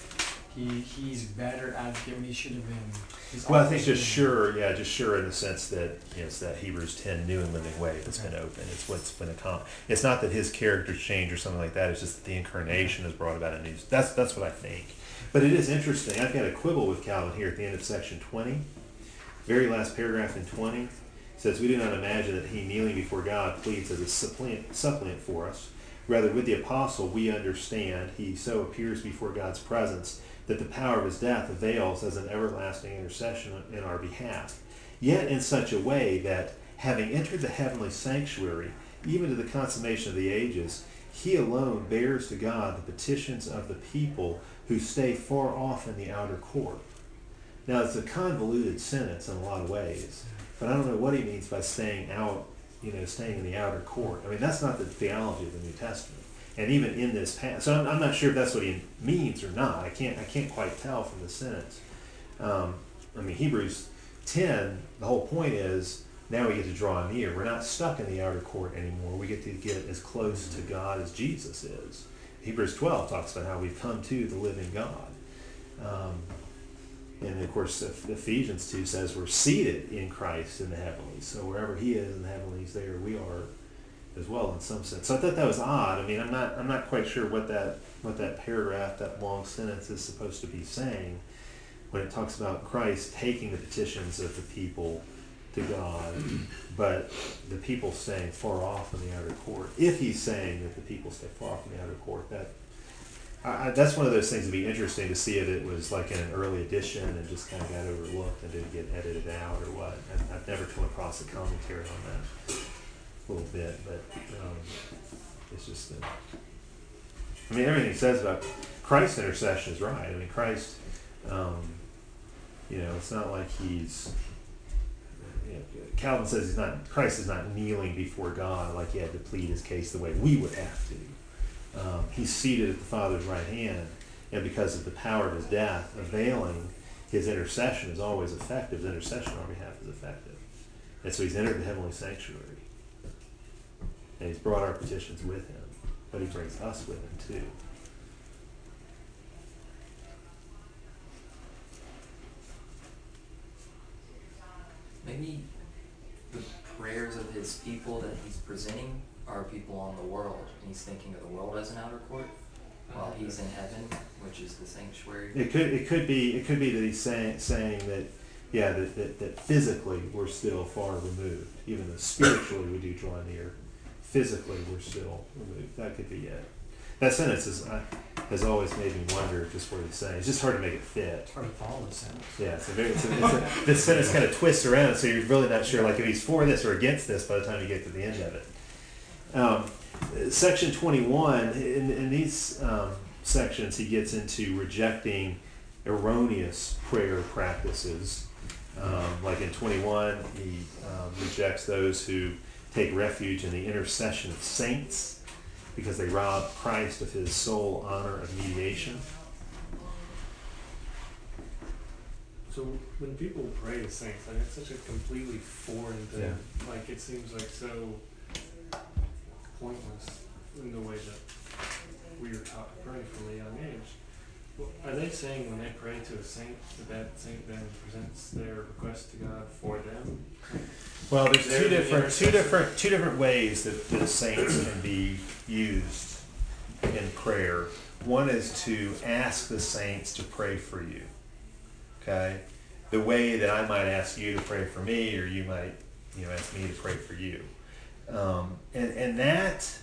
he he's better advocate when he should have been. He's Well, I think always just been- sure, yeah, just sure in the sense that, you know, it's that Hebrews ten new and living way that's been open. It's what's been accomplished. It's not that his character's changed or something like that. It's just that the incarnation has brought about a new. That's that's what I think. But it is interesting. I've got a quibble with Calvin here at the end of section twenty. Very last paragraph in twenty says, "We do not imagine that he, kneeling before God, pleads as a suppliant, suppliant for us. Rather, with the apostle, we understand he so appears before God's presence that the power of his death avails as an everlasting intercession in our behalf, yet in such a way that, having entered the heavenly sanctuary, even to the consummation of the ages, he alone bears to God the petitions of the people who stay far off in the outer court." Now, it's a convoluted sentence in a lot of ways, but I don't know what he means by staying out, you know, staying in the outer court. I mean, that's not the theology of the New Testament. And even in this passage, so I'm, I'm not sure if that's what he means or not. I can't, I can't quite tell from the sentence. Um, I mean, Hebrews ten, the whole point is now we get to draw near. We're not stuck in the outer court anymore. We get to get as close to God as Jesus is. Hebrews twelve talks about how we've come to the living God. Um, and of course, Ephesians two says we're seated in Christ in the heavenlies. So wherever he is in the heavenlies, there we are as well in some sense. So I thought that was odd. I mean, I'm not I'm not quite sure what that what that paragraph, that long sentence is supposed to be saying when it talks about Christ taking the petitions of the people to God, but the people staying far off in the outer court. If he's saying that the people stay far off in the outer court, that I, I, that's one of those things that'd be interesting to see if it was like in an early edition and just kind of got overlooked and didn't get edited out or what. I've, I've never come across a commentary on that. A little bit, but um, it's just, uh, I mean, everything he says about Christ's intercession is right. I mean, Christ, um, you know, it's not like he's, you know, Calvin says he's not, Christ is not kneeling before God like he had to plead his case the way we would have to. Um, he's seated at the Father's right hand, and because of the power of his death, availing, his intercession is always effective. His intercession on our behalf is effective. And so he's entered the heavenly sanctuary. And he's brought our petitions with him, but he brings us with him too. Maybe the prayers of his people that he's presenting are people on the world, and he's thinking of the world as an outer court, while he's in heaven, which is the sanctuary. It could it could be it could be that he's saying saying that yeah that, that, that physically we're still far removed, even though spiritually we do draw near. Physically, we're still removed. That could be it. That sentence is, uh, has always made me wonder just what he's saying. It's just hard to make it fit. It's hard to follow the sentence. Yeah, it's a very, it's a, it's a, this sentence kind of twists around, so you're really not sure like if he's for this or against this by the time you get to the end of it. Um, section twenty-one, in, in these um, sections, he gets into rejecting erroneous prayer practices. Um, like in twenty-one, he um, rejects those who take refuge in the intercession of saints because they rob Christ of his sole honor of mediation. So when people pray to saints, like it's such a completely foreign thing. Yeah. Like it seems like so pointless in the way that we are taught to pray from a young age. Well, are they saying when they pray to a saint that that saint then presents their request to God for them? Well, there's They're two the different, two intercessor. different, two different ways that the saints can be used in prayer. One is to ask the saints to pray for you. Okay, the way that I might ask you to pray for me, or you might, you know, ask me to pray for you, um, and and that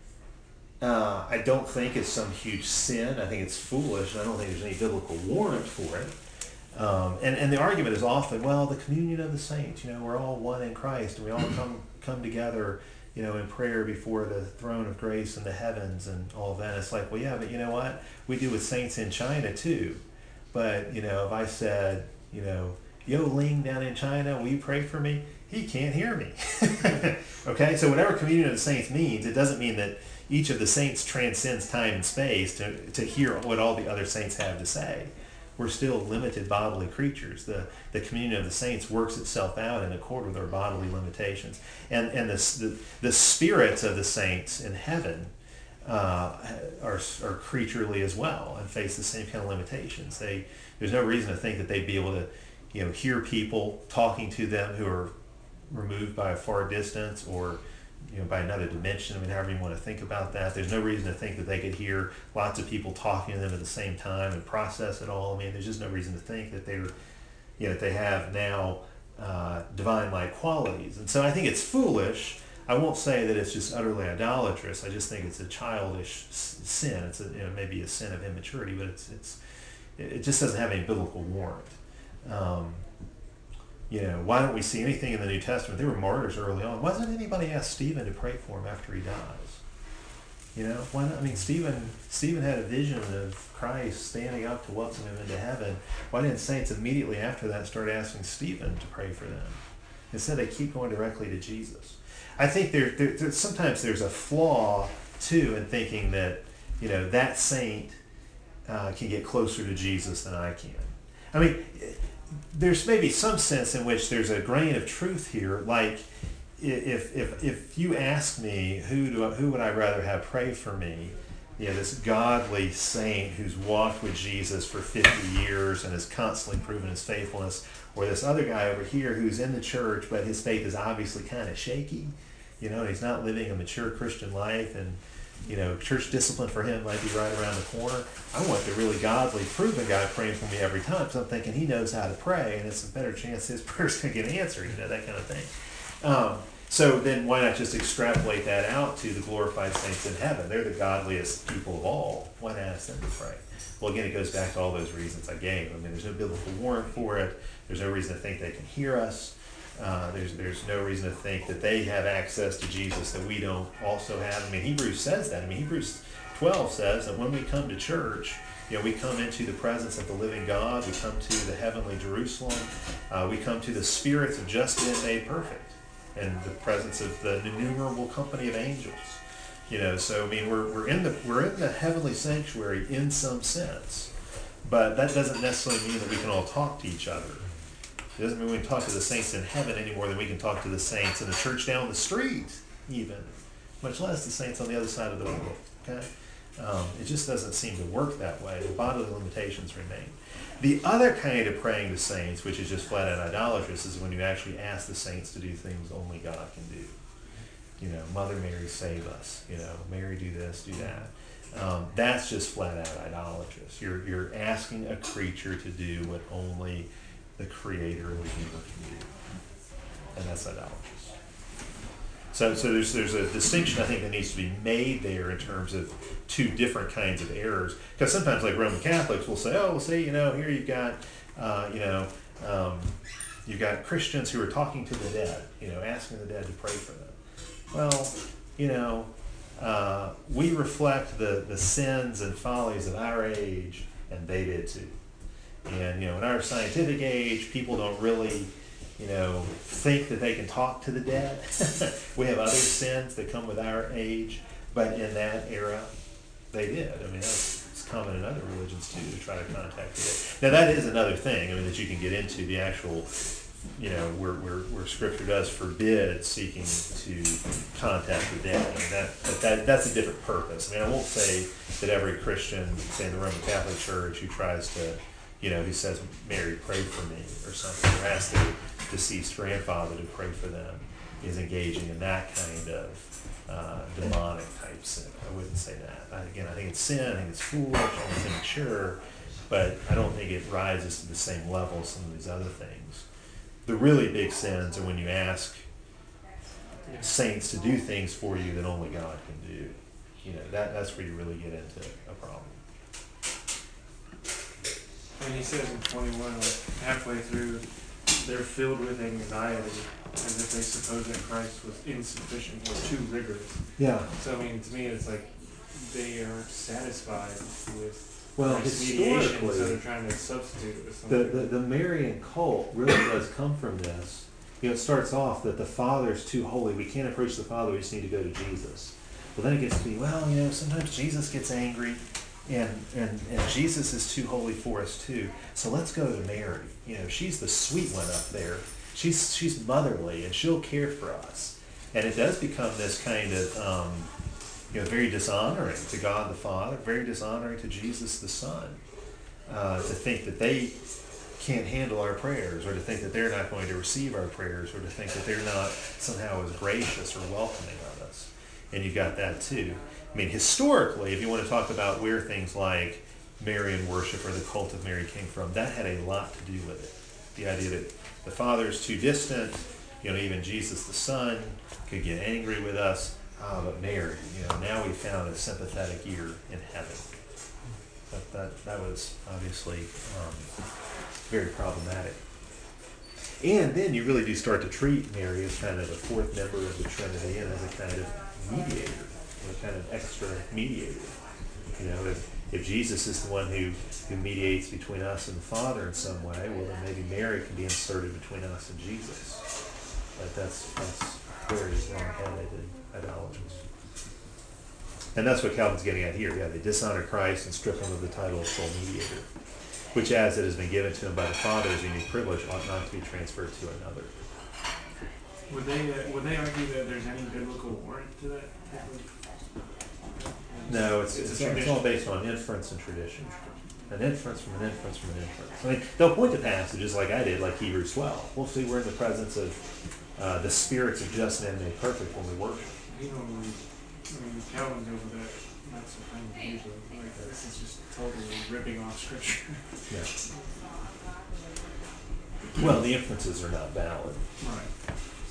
uh, I don't think is some huge sin. I think it's foolish, and I don't think there's any biblical warrant for it. Um, and and the argument is often, well, the communion of the saints. You know, we're all one in Christ, and we all come come together, you know, in prayer before the throne of grace in the heavens and all of that. It's like, well, yeah, but you know what? We do with saints in China too. But, you know, if I said, you know, yo, Ling down in China, will you pray for me? He can't hear me. Okay, so whatever communion of the saints means, it doesn't mean that each of the saints transcends time and space to, to hear what all the other saints have to say. We're still limited bodily creatures. The, the communion of the saints works itself out in accord with our bodily limitations. And, and the, the, the spirits of the saints in heaven Uh, are, are creaturely as well and face the same kind of limitations. They, there's no reason to think that they'd be able to, you know, hear people talking to them who are removed by a far distance or, you know, by another dimension. I mean, however you want to think about that. There's no reason to think that they could hear lots of people talking to them at the same time and process it all. I mean, there's just no reason to think that they're, you know, that they have now uh, divine-like qualities. And so I think it's foolish. I won't say that it's just utterly idolatrous. I just think it's a childish s- sin. It's a, you know, maybe a sin of immaturity, but it's it's it just doesn't have any biblical warrant. Um, you know, why don't we see anything in the New Testament? There were martyrs early on. Why doesn't anybody ask Stephen to pray for him after he dies? You know, why not? I mean, Stephen Stephen had a vision of Christ standing up to welcome him into heaven. Why didn't saints immediately after that start asking Stephen to pray for them? Instead, they keep going directly to Jesus. I think there, there, there sometimes there's a flaw too in thinking that, you know, that saint uh, can get closer to Jesus than I can. I mean, there's maybe some sense in which there's a grain of truth here. Like, if if if you ask me who do I, who would I rather have pray for me, you know, this godly saint who's walked with Jesus for fifty years and has constantly proven his faithfulness, or this other guy over here who's in the church but his faith is obviously kind of shaky, you know, and he's not living a mature Christian life, and, you know, church discipline for him might be right around the corner. I want the really godly, proven guy praying for me every time, because I'm thinking he knows how to pray, and it's a better chance his prayer's going to get answered, you know, that kind of thing. Um, so then why not just extrapolate that out to the glorified saints in heaven? They're the godliest people of all. Why not ask them to pray? Well, again, it goes back to all those reasons I gave. I mean, there's no biblical warrant for it. There's no reason to think they can hear us. Uh, there's there's no reason to think that they have access to Jesus that we don't also have. I mean, Hebrews says that. I mean, Hebrews twelve says that when we come to church, you know, we come into the presence of the living God. We come to the heavenly Jerusalem. Uh, we come to the spirits of just men made perfect, and the presence of the innumerable company of angels. You know, so I mean, we're we're in the we're in the heavenly sanctuary in some sense, but that doesn't necessarily mean that we can all talk to each other. It doesn't mean we can talk to the saints in heaven any more than we can talk to the saints in the church down the street, even, much less the saints on the other side of the world. Okay, um, it just doesn't seem to work that way. The bodily limitations remain. The other kind of praying to saints, which is just flat out idolatrous, is when you actually ask the saints to do things only God can do. You know, Mother Mary, save us. You know, Mary, do this, do that. Um, that's just flat out idolatrous. You're you're asking a creature to do what only the Creator and Redeemer can do, and that's idolatrous. So, so there's there's a distinction I think that needs to be made there in terms of two different kinds of errors. Because sometimes, like Roman Catholics will say, "Oh, well, see, you know, here you've got, uh, you know, um, you've got Christians who are talking to the dead, you know, asking the dead to pray for them." Well, you know, uh, we reflect the the sins and follies of our age, and they did too. And, you know, in our scientific age, people don't really you know, think that they can talk to the dead. We have other sins that come with our age, but in that era, they did. I mean, that's it's common in other religions too, to try to contact the dead. Now that is another thing, I mean, that you can get into, the actual, you know, where, where, where Scripture does forbid seeking to contact the dead. I mean, that, that, that that's a different purpose. I mean, I won't say that every Christian, say in the Roman Catholic Church, who tries to, you know, who says, Mary, pray for me, or something, or asks their deceased grandfather to pray for them, is engaging in that kind of uh, demonic type sin. I wouldn't say that. I, again, I think it's sin, I think it's foolish, I think it's immature, but I don't think it rises to the same level as some of these other things. The really big sins are when you ask saints to do things for you that only God can do. You know, that that's where you really get into a problem. And he says in twenty-one, like halfway through, they're filled with anxiety as if they suppose that Christ was insufficient or too rigorous. Yeah. So I mean, to me, it's like they aren't satisfied with Well, Christ's mediation, so historically, they're trying to substitute it with the, something. the, the Marian cult really does come from this. You know, it starts off that the Father's too holy. We can't approach the Father, we just need to go to Jesus. Well, then it gets to be, well, you know, sometimes Jesus gets angry, and, and, and Jesus is too holy for us too. So let's go to Mary. You know, she's the sweet one up there. She's, she's motherly, and she'll care for us. And it does become this kind of, um, you know, very dishonoring to God the Father, very dishonoring to Jesus the Son, uh, to think that they can't handle our prayers, or to think that they're not going to receive our prayers, or to think that they're not somehow as gracious or welcoming of us. And you've got that too. I mean, historically, if you want to talk about where things like Marian worship or the cult of Mary came from, that had a lot to do with it. The idea that the Father's too distant, you know, even Jesus the Son could get angry with us. Ah, but Mary, you know, now we found a sympathetic ear in heaven. That that, that was obviously um, very problematic. And then you really do start to treat Mary as kind of a fourth member of the Trinity and as a kind of mediator, a kind of extra mediator. You know, if, if Jesus is the one who, who mediates between us and the Father in some way, well then maybe Mary can be inserted between us and Jesus. But that's that's very wrong-headed and idolatrous. And that's what Calvin's getting at here. Yeah, they dishonor Christ and strip him of the title of sole mediator, which, as it has been given to him by the Father as a unique privilege, ought not to be transferred to another. Would they uh, would they argue that there's any biblical warrant to that type of? No, it's, It's it's, a all, it's tradition. all based on inference and tradition. An inference from an inference from an inference. I mean, they'll point to passages like I did, like Hebrews twelve. We'll see we're in the presence of uh, the spirits of just men made perfect when we worship. You know, when, I mean, Calvin's over that, that's the thing usually. Like, this is just totally ripping off scripture. Yeah. Well, the inferences are not valid. Right.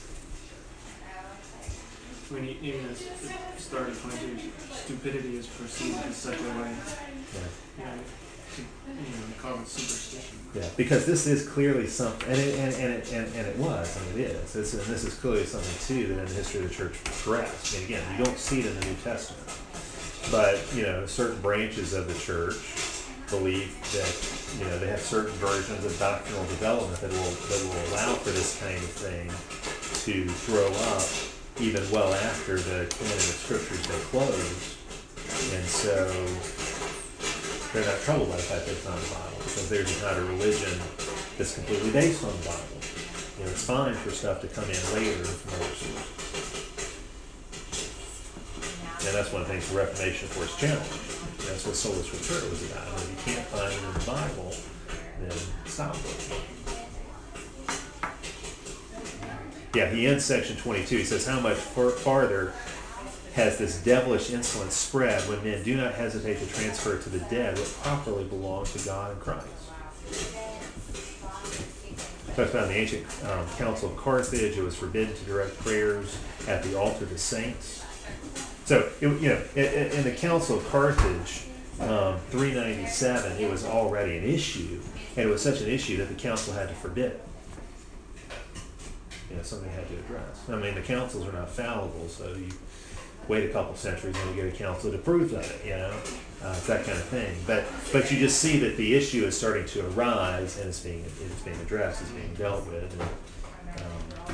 When you, even as it started twenty-two, stupidity is perceived in such a way, Yeah. you know, to, you know, call it superstition. Yeah, because this is clearly something, and it, and, and, it, and, and it was, and it is. It's, and this is clearly something, too, that in the history of the church progressed. I mean, again, you don't see it in the New Testament. But, you know, certain branches of the church believe that, you know, they have certain versions of doctrinal development that will, that will allow for this kind of thing to grow up even well after the canon of scriptures they close. And so they're not troubled by the fact that it's not the Bible, because there's not a religion that's completely based on the Bible. You know, it's fine for stuff to come in later from other sources. And that's one of the things the Reformation, of course, challenged. That's what sola scriptura was about. And if you can't find it in the Bible, then stop it. Yeah, he ends section twenty-two. He says, how much far- farther has this devilish insolence spread when men do not hesitate to transfer to the dead what properly belongs to God and Christ? Talks about in the ancient um, Council of Carthage, it was forbidden to direct prayers at the altar to saints. So, it, you know, in, in the Council of Carthage, um, three ninety-seven, it was already an issue, and it was such an issue that the council had to forbid it. You know, something had to address. I mean, the councils are not fallible, so you wait a couple centuries and you get a council that approves of it, you know, uh, it's that kind of thing. But but you just see that the issue is starting to arise, and it's being it's being addressed, it's being dealt with, and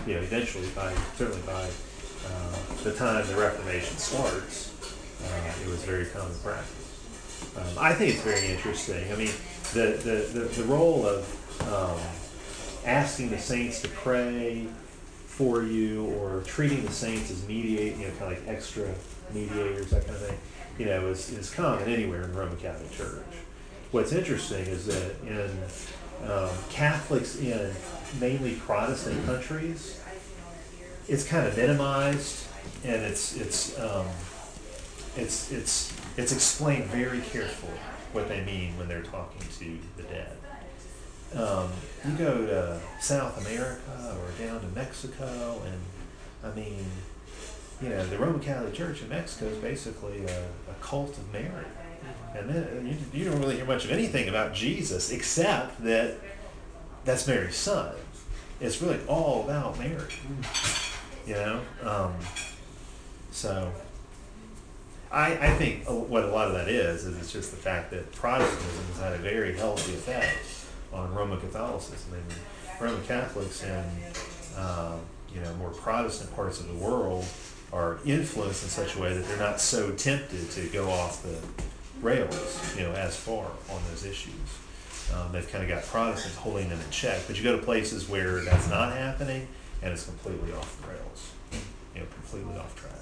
you know, eventually, by certainly by uh, the time the Reformation starts, uh, it was very common practice. Um, I think it's very interesting. I mean, the the, the, the role of um, asking the saints to pray for you, or treating the saints as mediate, you know, kind of like extra mediators, that kind of thing, you know, is, is common anywhere in the Roman Catholic Church. What's interesting is that in um, Catholics in mainly Protestant countries, it's kind of minimized, and it's it's um, it's it's it's explained very carefully what they mean when they're talking to the dead. Um, you go to South America or down to Mexico, and I mean, you know, the Roman Catholic Church in Mexico is basically a, a cult of Mary. And then you, you don't really hear much of anything about Jesus, except that that's Mary's son. It's really all about Mary, you know? Um, so I, I think what a lot of that is, is it's just the fact that Protestantism has had a very healthy effect on Roman Catholicism. I mean, Roman Catholics in uh, you know, more Protestant parts of the world are influenced in such a way that they're not so tempted to go off the rails, you know, as far on those issues. Um, they've kind of got Protestants holding them in check. But you go to places where that's not happening, and it's completely off the rails, you know, completely off track.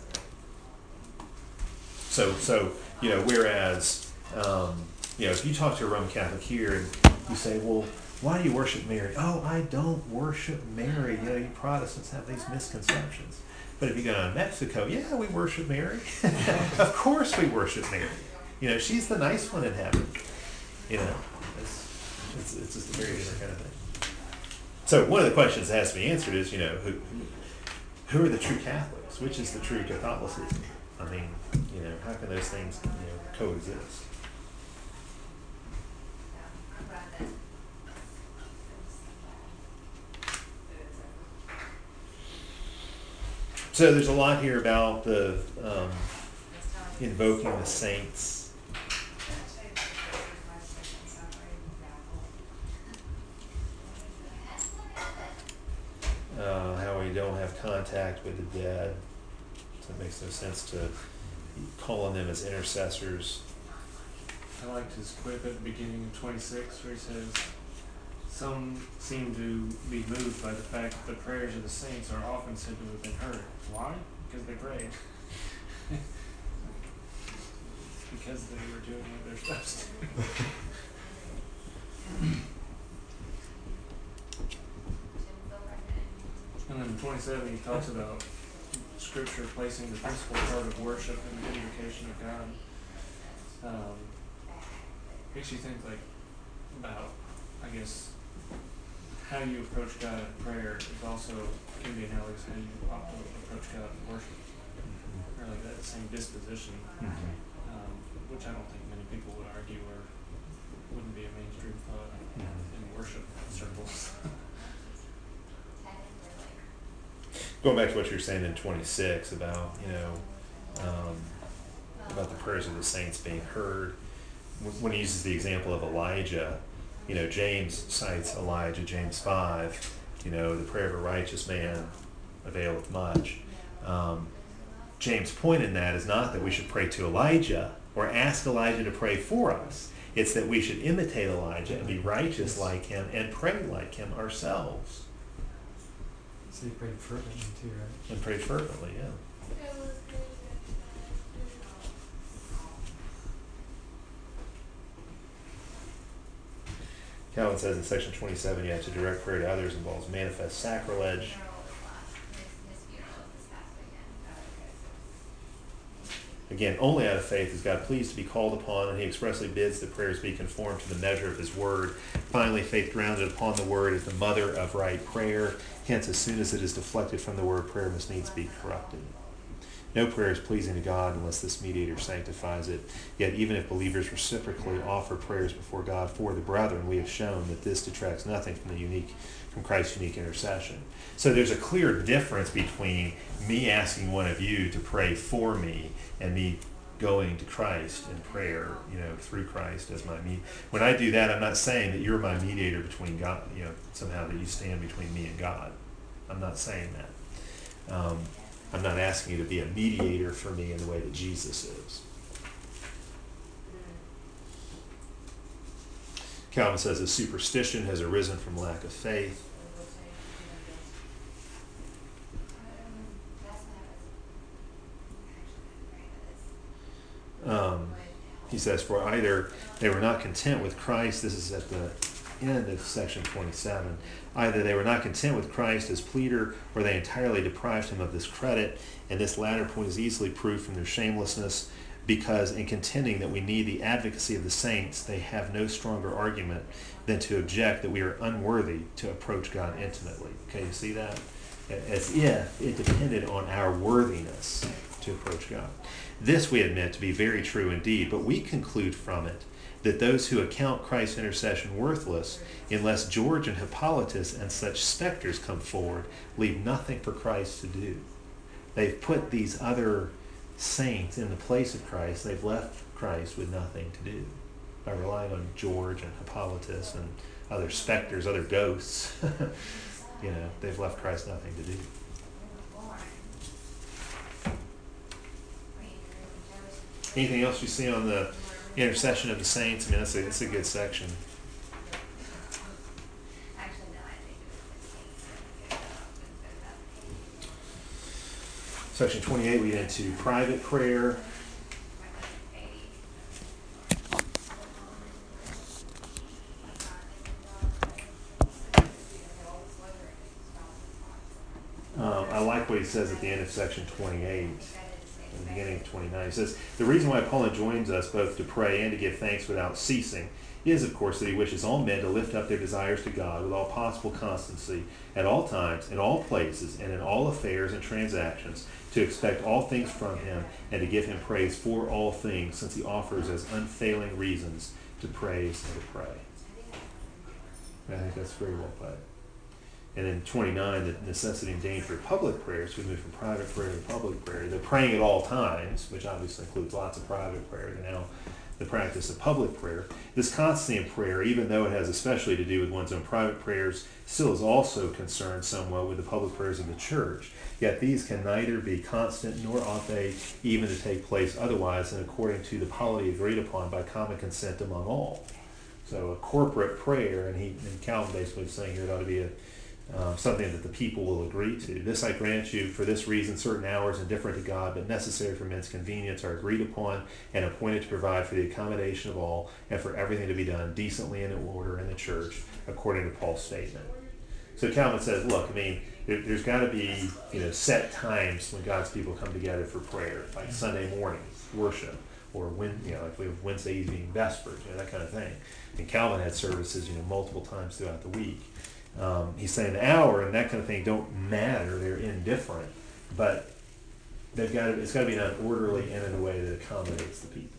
So, so you know, whereas, um, you know, if you talk to a Roman Catholic here and you say, well, why do you worship Mary? Oh, I don't worship Mary. You know, you Protestants have these misconceptions. But if you go to Mexico, yeah, we worship Mary. Of course we worship Mary. You know, she's the nice one in heaven. You know, it's, it's, it's just a very different kind of thing. So one of the questions that has to be answered is, you know, who, who are the true Catholics? Which is the true Catholicism? I mean, you know, how can those things, you know, coexist? So there's a lot here about the um, invoking the saints. Uh, how we don't have contact with the dead. So it makes no sense to call on them as intercessors. I liked his quip at the beginning of twenty-six where he says, some seem to be moved by the fact that the prayers of the saints are often said to have been heard. Why? Because they prayed. Because they were doing what they're supposed to. And then twenty-seven he talks about Scripture placing the principal part of worship in the invocation of God. Um, makes you think like about, I guess, how you approach God in prayer is also can be analogous how you ought to approach God in worship. Or like that same disposition, Mm-hmm. um, which I don't think many people would argue or wouldn't be a mainstream thought in worship circles. Going back to what you were saying in twenty-six about, you know, um, about the prayers of the saints being heard, when he uses the example of Elijah, you know, James cites Elijah, James five, you know, the prayer of a righteous man availeth much. Um, James' point in that is not that we should pray to Elijah or ask Elijah to pray for us. It's that we should imitate Elijah and be righteous like him and pray like him ourselves. So you prayed fervently too, right? And pray fervently, yeah. Calvin says in section twenty-seven, yeah, to direct prayer to others involves manifest sacrilege. Again, only out of faith is God pleased to be called upon, and he expressly bids that prayers be conformed to the measure of his word. Finally, faith grounded upon the word is the mother of right prayer. Hence, as soon as it is deflected from the word, prayer must needs be corrupted. No prayer is pleasing to God unless this mediator sanctifies it. Yet even if believers reciprocally offer prayers before God for the brethren, we have shown that this detracts nothing from the unique, from Christ's unique intercession. So there's a clear difference between me asking one of you to pray for me and me going to Christ in prayer, you know, through Christ as my me. When I do that, I'm not saying that you're my mediator between God, you know, somehow that you stand between me and God. I'm not saying that. Um, I'm not asking you to be a mediator for me in the way that Jesus is. Calvin says that superstition has arisen from lack of faith. Um, he says, for either they were not content with Christ, this is at the end of section twenty-seven, either they were not content with Christ as pleader, or they entirely deprived him of this credit, and this latter point is easily proved from their shamelessness, because in contending that we need the advocacy of the saints, they have no stronger argument than to object that we are unworthy to approach God intimately. Okay, you see that? As if it depended on our worthiness to approach God. This we admit to be very true indeed, but we conclude from it that those who account Christ's intercession worthless, unless George and Hippolytus and such specters come forward, leave nothing for Christ to do. They've put these other saints in the place of Christ. They've left Christ with nothing to do by relying on George and Hippolytus and other specters, other ghosts. You know, they've left Christ nothing to do. Anything else you see on the intercession of the saints? I mean, that's a, that's a good section. Section twenty-eight, we get into private prayer. Um, I like what he says at the end of section twenty-eight. In the beginning of twenty-nine, he says, the reason why Paul enjoins us both to pray and to give thanks without ceasing is, of course, that he wishes all men to lift up their desires to God with all possible constancy at all times, in all places, and in all affairs and transactions, to expect all things from him and to give him praise for all things, since he offers as unfailing reasons to praise and to pray. I think that's very well put. And in twenty-nine, the necessity and danger of public prayers, we move from private prayer to public prayer. They're praying at all times, which obviously includes lots of private prayer, and now the practice of public prayer. This constancy in prayer, even though it has especially to do with one's own private prayers, still is also concerned somewhat with the public prayers of the church. Yet these can neither be constant, nor ought they even to take place otherwise than according to the polity agreed upon by common consent among all. So a corporate prayer, and he and Calvin basically is saying here it ought to be a Um, something that the people will agree to. This I grant you, for this reason certain hours indifferent to God, but necessary for men's convenience, are agreed upon and appointed to provide for the accommodation of all, and for everything to be done decently and in order in the church, according to Paul's statement. So Calvin says, look, I mean, there, there's got to be, you know, set times when God's people come together for prayer, like Sunday morning worship, or when, you know, like we have Wednesday evening vespers, you know, that kind of thing. And Calvin had services, you know, multiple times throughout the week. Um, he's saying the hour and that kind of thing don't matter; they're indifferent, but they've got to, it's got to be done orderly and in a way that accommodates the people.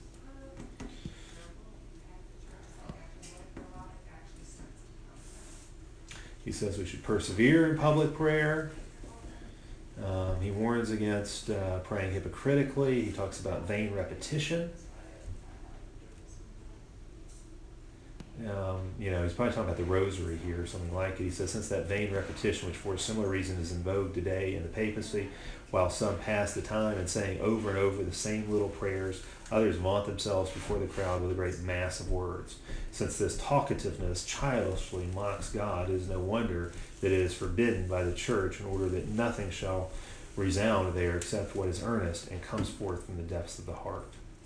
He says we should persevere in public prayer. Um, he warns against uh, praying hypocritically. He talks about vain repetition. Um, you know, he's probably talking about the rosary here or something like it. He says, since that vain repetition, which for a similar reason is in vogue today in the papacy, while some pass the time in saying over and over the same little prayers, others vaunt themselves before the crowd with a great mass of words. Since this talkativeness childishly mocks God, it is no wonder that it is forbidden by the church, in order that nothing shall resound there except what is earnest and comes forth from the depths of the heart.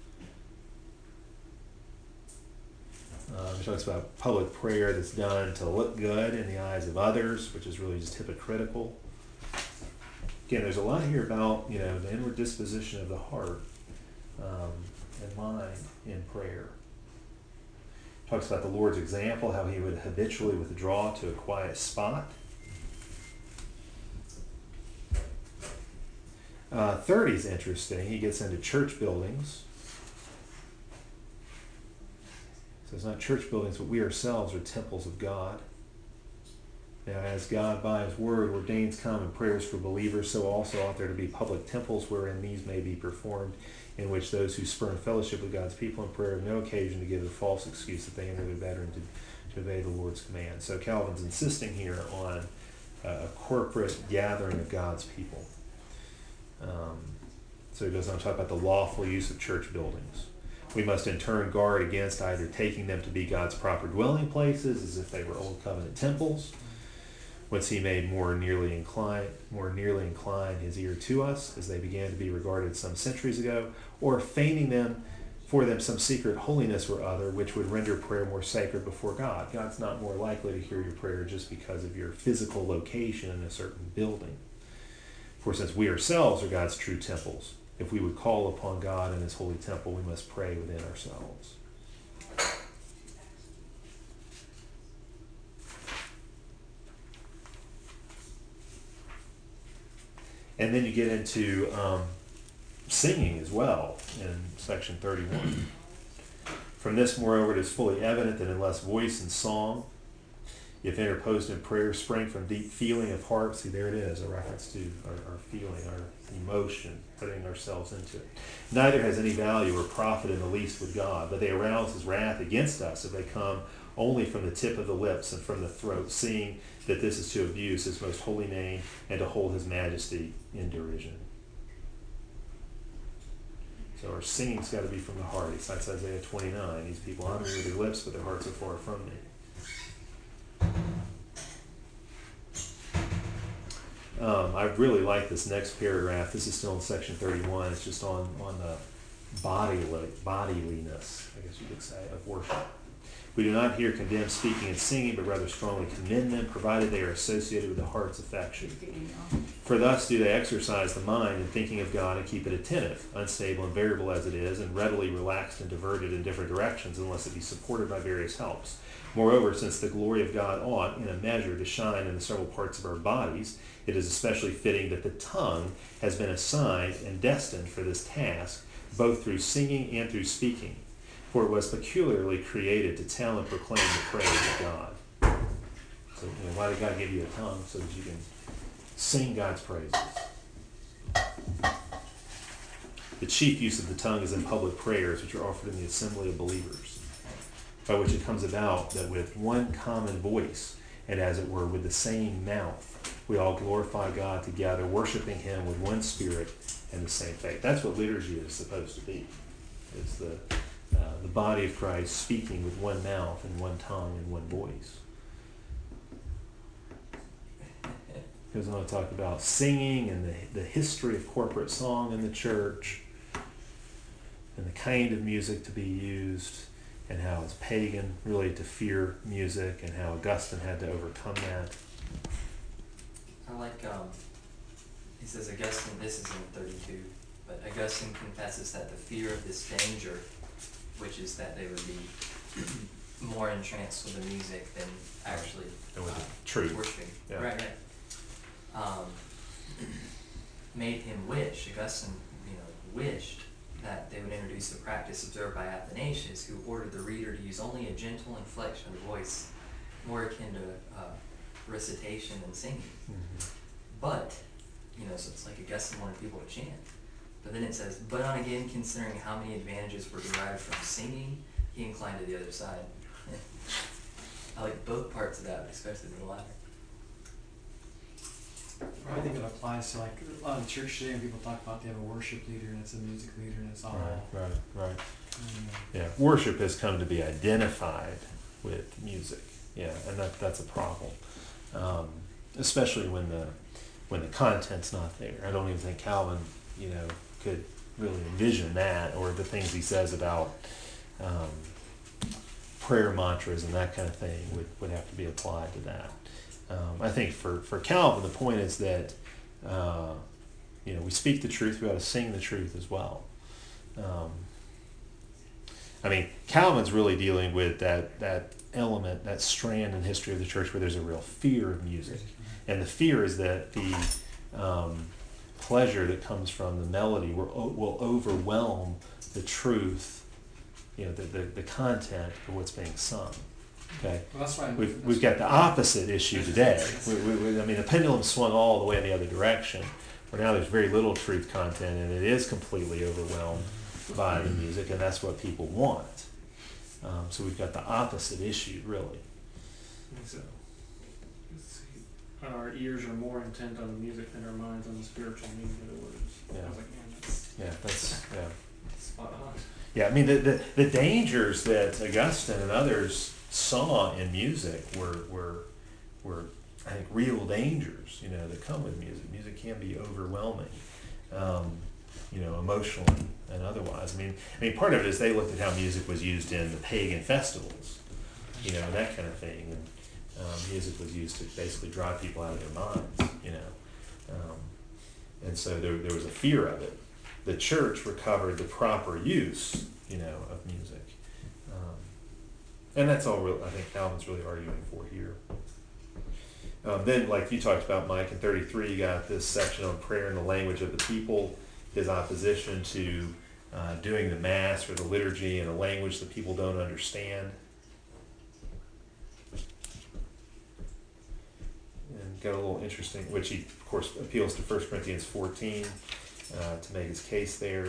Um, he talks about public prayer that's done to look good in the eyes of others, which is really just hypocritical. Again, there's a lot here about, you know, the inward disposition of the heart um, and mind in prayer. Talks about the Lord's example, how he would habitually withdraw to a quiet spot. Uh, thirty is interesting. He gets into church buildings. So it's not church buildings, but we ourselves are temples of God. Now, as God by his word ordains common prayers for believers, so also ought there to be public temples wherein these may be performed, in which those who spurn fellowship with God's people in prayer have no occasion to give a false excuse that they enter their bedroom to, to obey the Lord's command. So Calvin's insisting here on a corporate gathering of God's people. Um, so he goes on to talk about the lawful use of church buildings. We must in turn guard against either taking them to be God's proper dwelling places, as if they were old covenant temples, whence he made more nearly incline, more nearly incline his ear to us, as they began to be regarded some centuries ago, or feigning them for them some secret holiness or other, which would render prayer more sacred before God. God's not more likely to hear your prayer just because of your physical location in a certain building. For since we ourselves are God's true temples, if we would call upon God in his holy temple, we must pray within ourselves. And then you get into um, singing as well in section thirty-one. From this, moreover, it is fully evident that unless voice and song, if interposed in prayer, spring from deep feeling of heart, see there it is, a reference to our, our feeling, our emotion, putting ourselves into it. Neither has any value or profit in the least with God, but they arouse his wrath against us if they come only from the tip of the lips and from the throat, seeing that this is to abuse his most holy name and to hold his majesty in derision. So our singing's got to be from the heart. He cites Isaiah twenty-nine. These people honor me with their lips, but their hearts are far from me. Um, I really like this next paragraph. This is still in section thirty-one. It's just on, on the bodily, bodiliness, I guess you could say, of worship. We do not here condemn speaking and singing, but rather strongly commend them, provided they are associated with the heart's affection. For thus do they exercise the mind in thinking of God and keep it attentive, unstable and variable as it is, and readily relaxed and diverted in different directions unless it be supported by various helps. Moreover, since the glory of God ought, in a measure, to shine in the several parts of our bodies, it is especially fitting that the tongue has been assigned and destined for this task, both through singing and through speaking. For it was peculiarly created to tell and proclaim the praise of God. So, you know, why did God give you a tongue? So that you can sing God's praises. The chief use of the tongue is in public prayers, which are offered in the assembly of believers, by which it comes about that with one common voice, and as it were with the same mouth, we all glorify God together, worshiping him with one spirit and the same faith. That's what liturgy is supposed to be. It's the Uh, the body of Christ speaking with one mouth and one tongue and one voice. Goes on to talk about singing and the, the history of corporate song in the church and the kind of music to be used and how it's pagan really to fear music and how Augustine had to overcome that. I like, um, he says Augustine, this is in thirty-two, but Augustine confesses that the fear of this danger, which is that they would be more entranced with the music than actually And with uh, the truth. worshiping. Yeah. Right, right. Um, made him wish, Augustine, you know, wished that they would introduce the practice observed by Athanasius, who ordered the reader to use only a gentle inflection of the voice, more akin to uh, recitation than singing. Mm-hmm. But, you know, so it's like Augustine wanted people to chant. But then it says, but on again, considering how many advantages were derived from singing, he inclined to the other side. I like both parts of that, but especially the latter. I think it applies to like a lot of church today when people talk about they have a worship leader and it's a music leader and it's all. Right, right, right. Um, Yeah, worship has come to be identified with music. Yeah, and that that's a problem, um, especially when the when the content's not there. I don't even think Calvin, you know, could really envision that, or the things he says about um, prayer mantras and that kind of thing would, would have to be applied to that. Um, I think for, for Calvin, the point is that, uh, you know, we speak the truth, we ought to sing the truth as well. Um, I mean, Calvin's really dealing with that, that element, that strand in the history of the church where there's a real fear of music. And the fear is that the um, pleasure that comes from the melody will, will overwhelm the truth, you know, the, the, the content of what's being sung. Okay, Well, that's why we've we've got the opposite issue today. We, we, we, I mean, the pendulum swung all the way in the other direction, where now there's very little truth content, and it is completely overwhelmed by the music, and that's what people want. Um, so we've got the opposite issue, really. So, let's see. our ears are more intent on the music than our minds on the spiritual meaning of the words. Yeah. I was like, man, that's Yeah, that's, yeah. spot on. Yeah, I mean, the, the, the dangers that Augustine and others saw in music were, were, were, I think, real dangers, you know, that come with music. Music can be overwhelming, um, you know, emotionally and otherwise. I mean, I mean, part of it is they looked at how music was used in the pagan festivals, you know, that kind of thing. And um, music was used to basically drive people out of their minds, you know. Um, and so there, there was a fear of it. The church recovered the proper use, you know, of music. Um, and that's all real, I think Calvin's really arguing for here. Um, then, like you talked about, Mike, in thirty-three, you got this section on prayer in the language of the people, his opposition to uh, doing the Mass or the liturgy in a language that people don't understand. And got a little interesting, which he, of course, appeals to First Corinthians fourteen. Uh, to make his case there.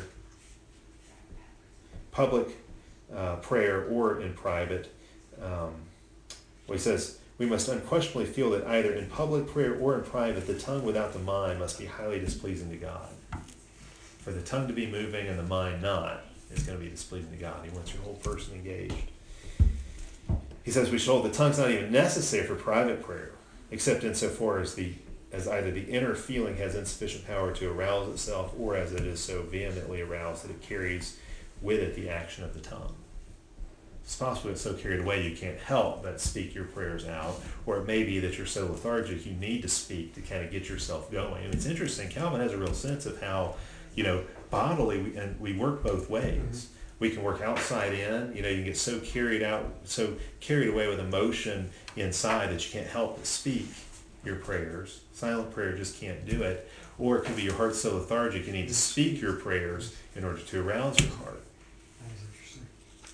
Public uh, prayer or in private. Um, well, he says, we must unquestionably feel that either in public prayer or in private, the tongue without the mind must be highly displeasing to God. For the tongue to be moving and the mind not is going to be displeasing to God. He wants your whole person engaged. He says we should hold the tongue's not even necessary for private prayer, except insofar as the as either the inner feeling has insufficient power to arouse itself, or as it is so vehemently aroused that it carries with it the action of the tongue. It's possible it's so carried away you can't help but speak your prayers out, or it may be that you're so lethargic you need to speak to kind of get yourself going. And it's interesting, Calvin has a real sense of how, you know, bodily, we, and we work both ways. Mm-hmm. We can work outside in, you know, you can get so carried out, so carried away with emotion inside that you can't help but speak your prayers. Silent prayer just can't do it. Or it could be your heart so lethargic you need to speak your prayers in order to arouse your heart. That is interesting.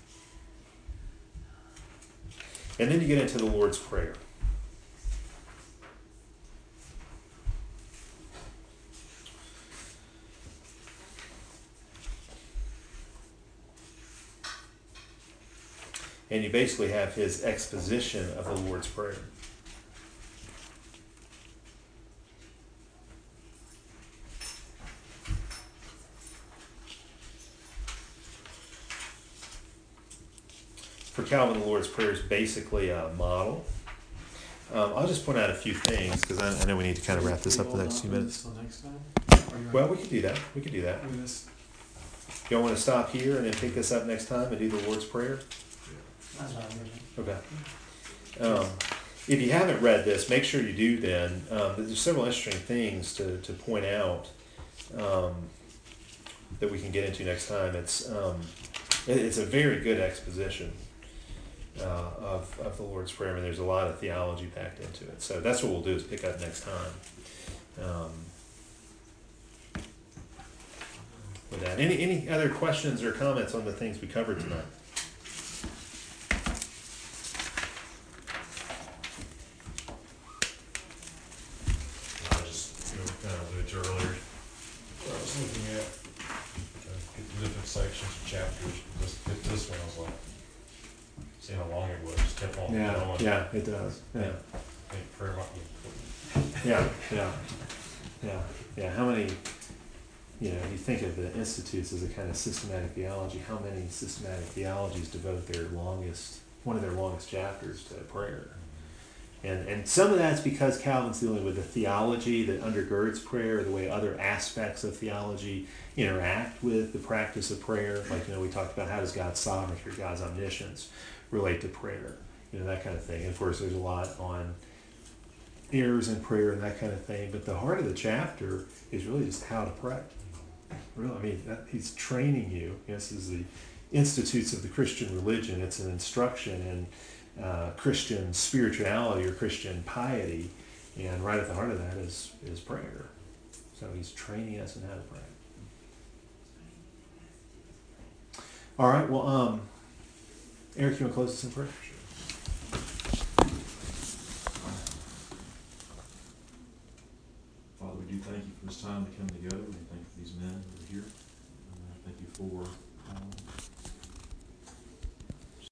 And then you get into the Lord's Prayer. And you basically have his exposition of the Lord's Prayer. For Calvin, the Lord's Prayer is basically a model. Um, I'll just point out a few things, because I, I know we need to kind of wrap this up the next few minutes. Next time? Well, we could do that. We could do that. You all want to stop here and then pick this up next time and do the Lord's Prayer? Okay. Um, if you haven't read this, make sure you do then. Um, there's several interesting things to, to point out um, that we can get into next time. It's, um, it, it's a very good exposition uh, of, of the Lord's Prayer. I mean, there's a lot of theology packed into it. So that's what we'll do, is pick up next time. Um, with that. Any, any other questions or comments on the things we covered tonight? I just, you know, kind of alluded to earlier, I was looking at uh, the different sections, chapters, just hit this one, I was like, see how long it was, just kept on going. Yeah, it does. Yeah, I think prayer might be yeah, yeah, yeah, yeah. How many, you know, you think of the institutes as a kind of systematic theology, how many systematic theologies devote their longest, one of their longest chapters to prayer? And and some of that's because Calvin's dealing with the theology that undergirds prayer, the way other aspects of theology interact with the practice of prayer. Like, you know, we talked about how does God's sovereignty or God's omniscience relate to prayer, you know, that kind of thing. And of course, there's a lot on errors in prayer and that kind of thing. But the heart of the chapter is really just how to pray. Really, I mean, that, he's training you. This is the Institutes of the Christian Religion. It's an instruction in uh, Christian spirituality or Christian piety, and right at the heart of that is is prayer. So he's training us in how to pray. All right. Well, um, Eric, you want to close us in prayer? Father, we do thank you for this time to come together. We thank you for these men who are here. And I thank you for um,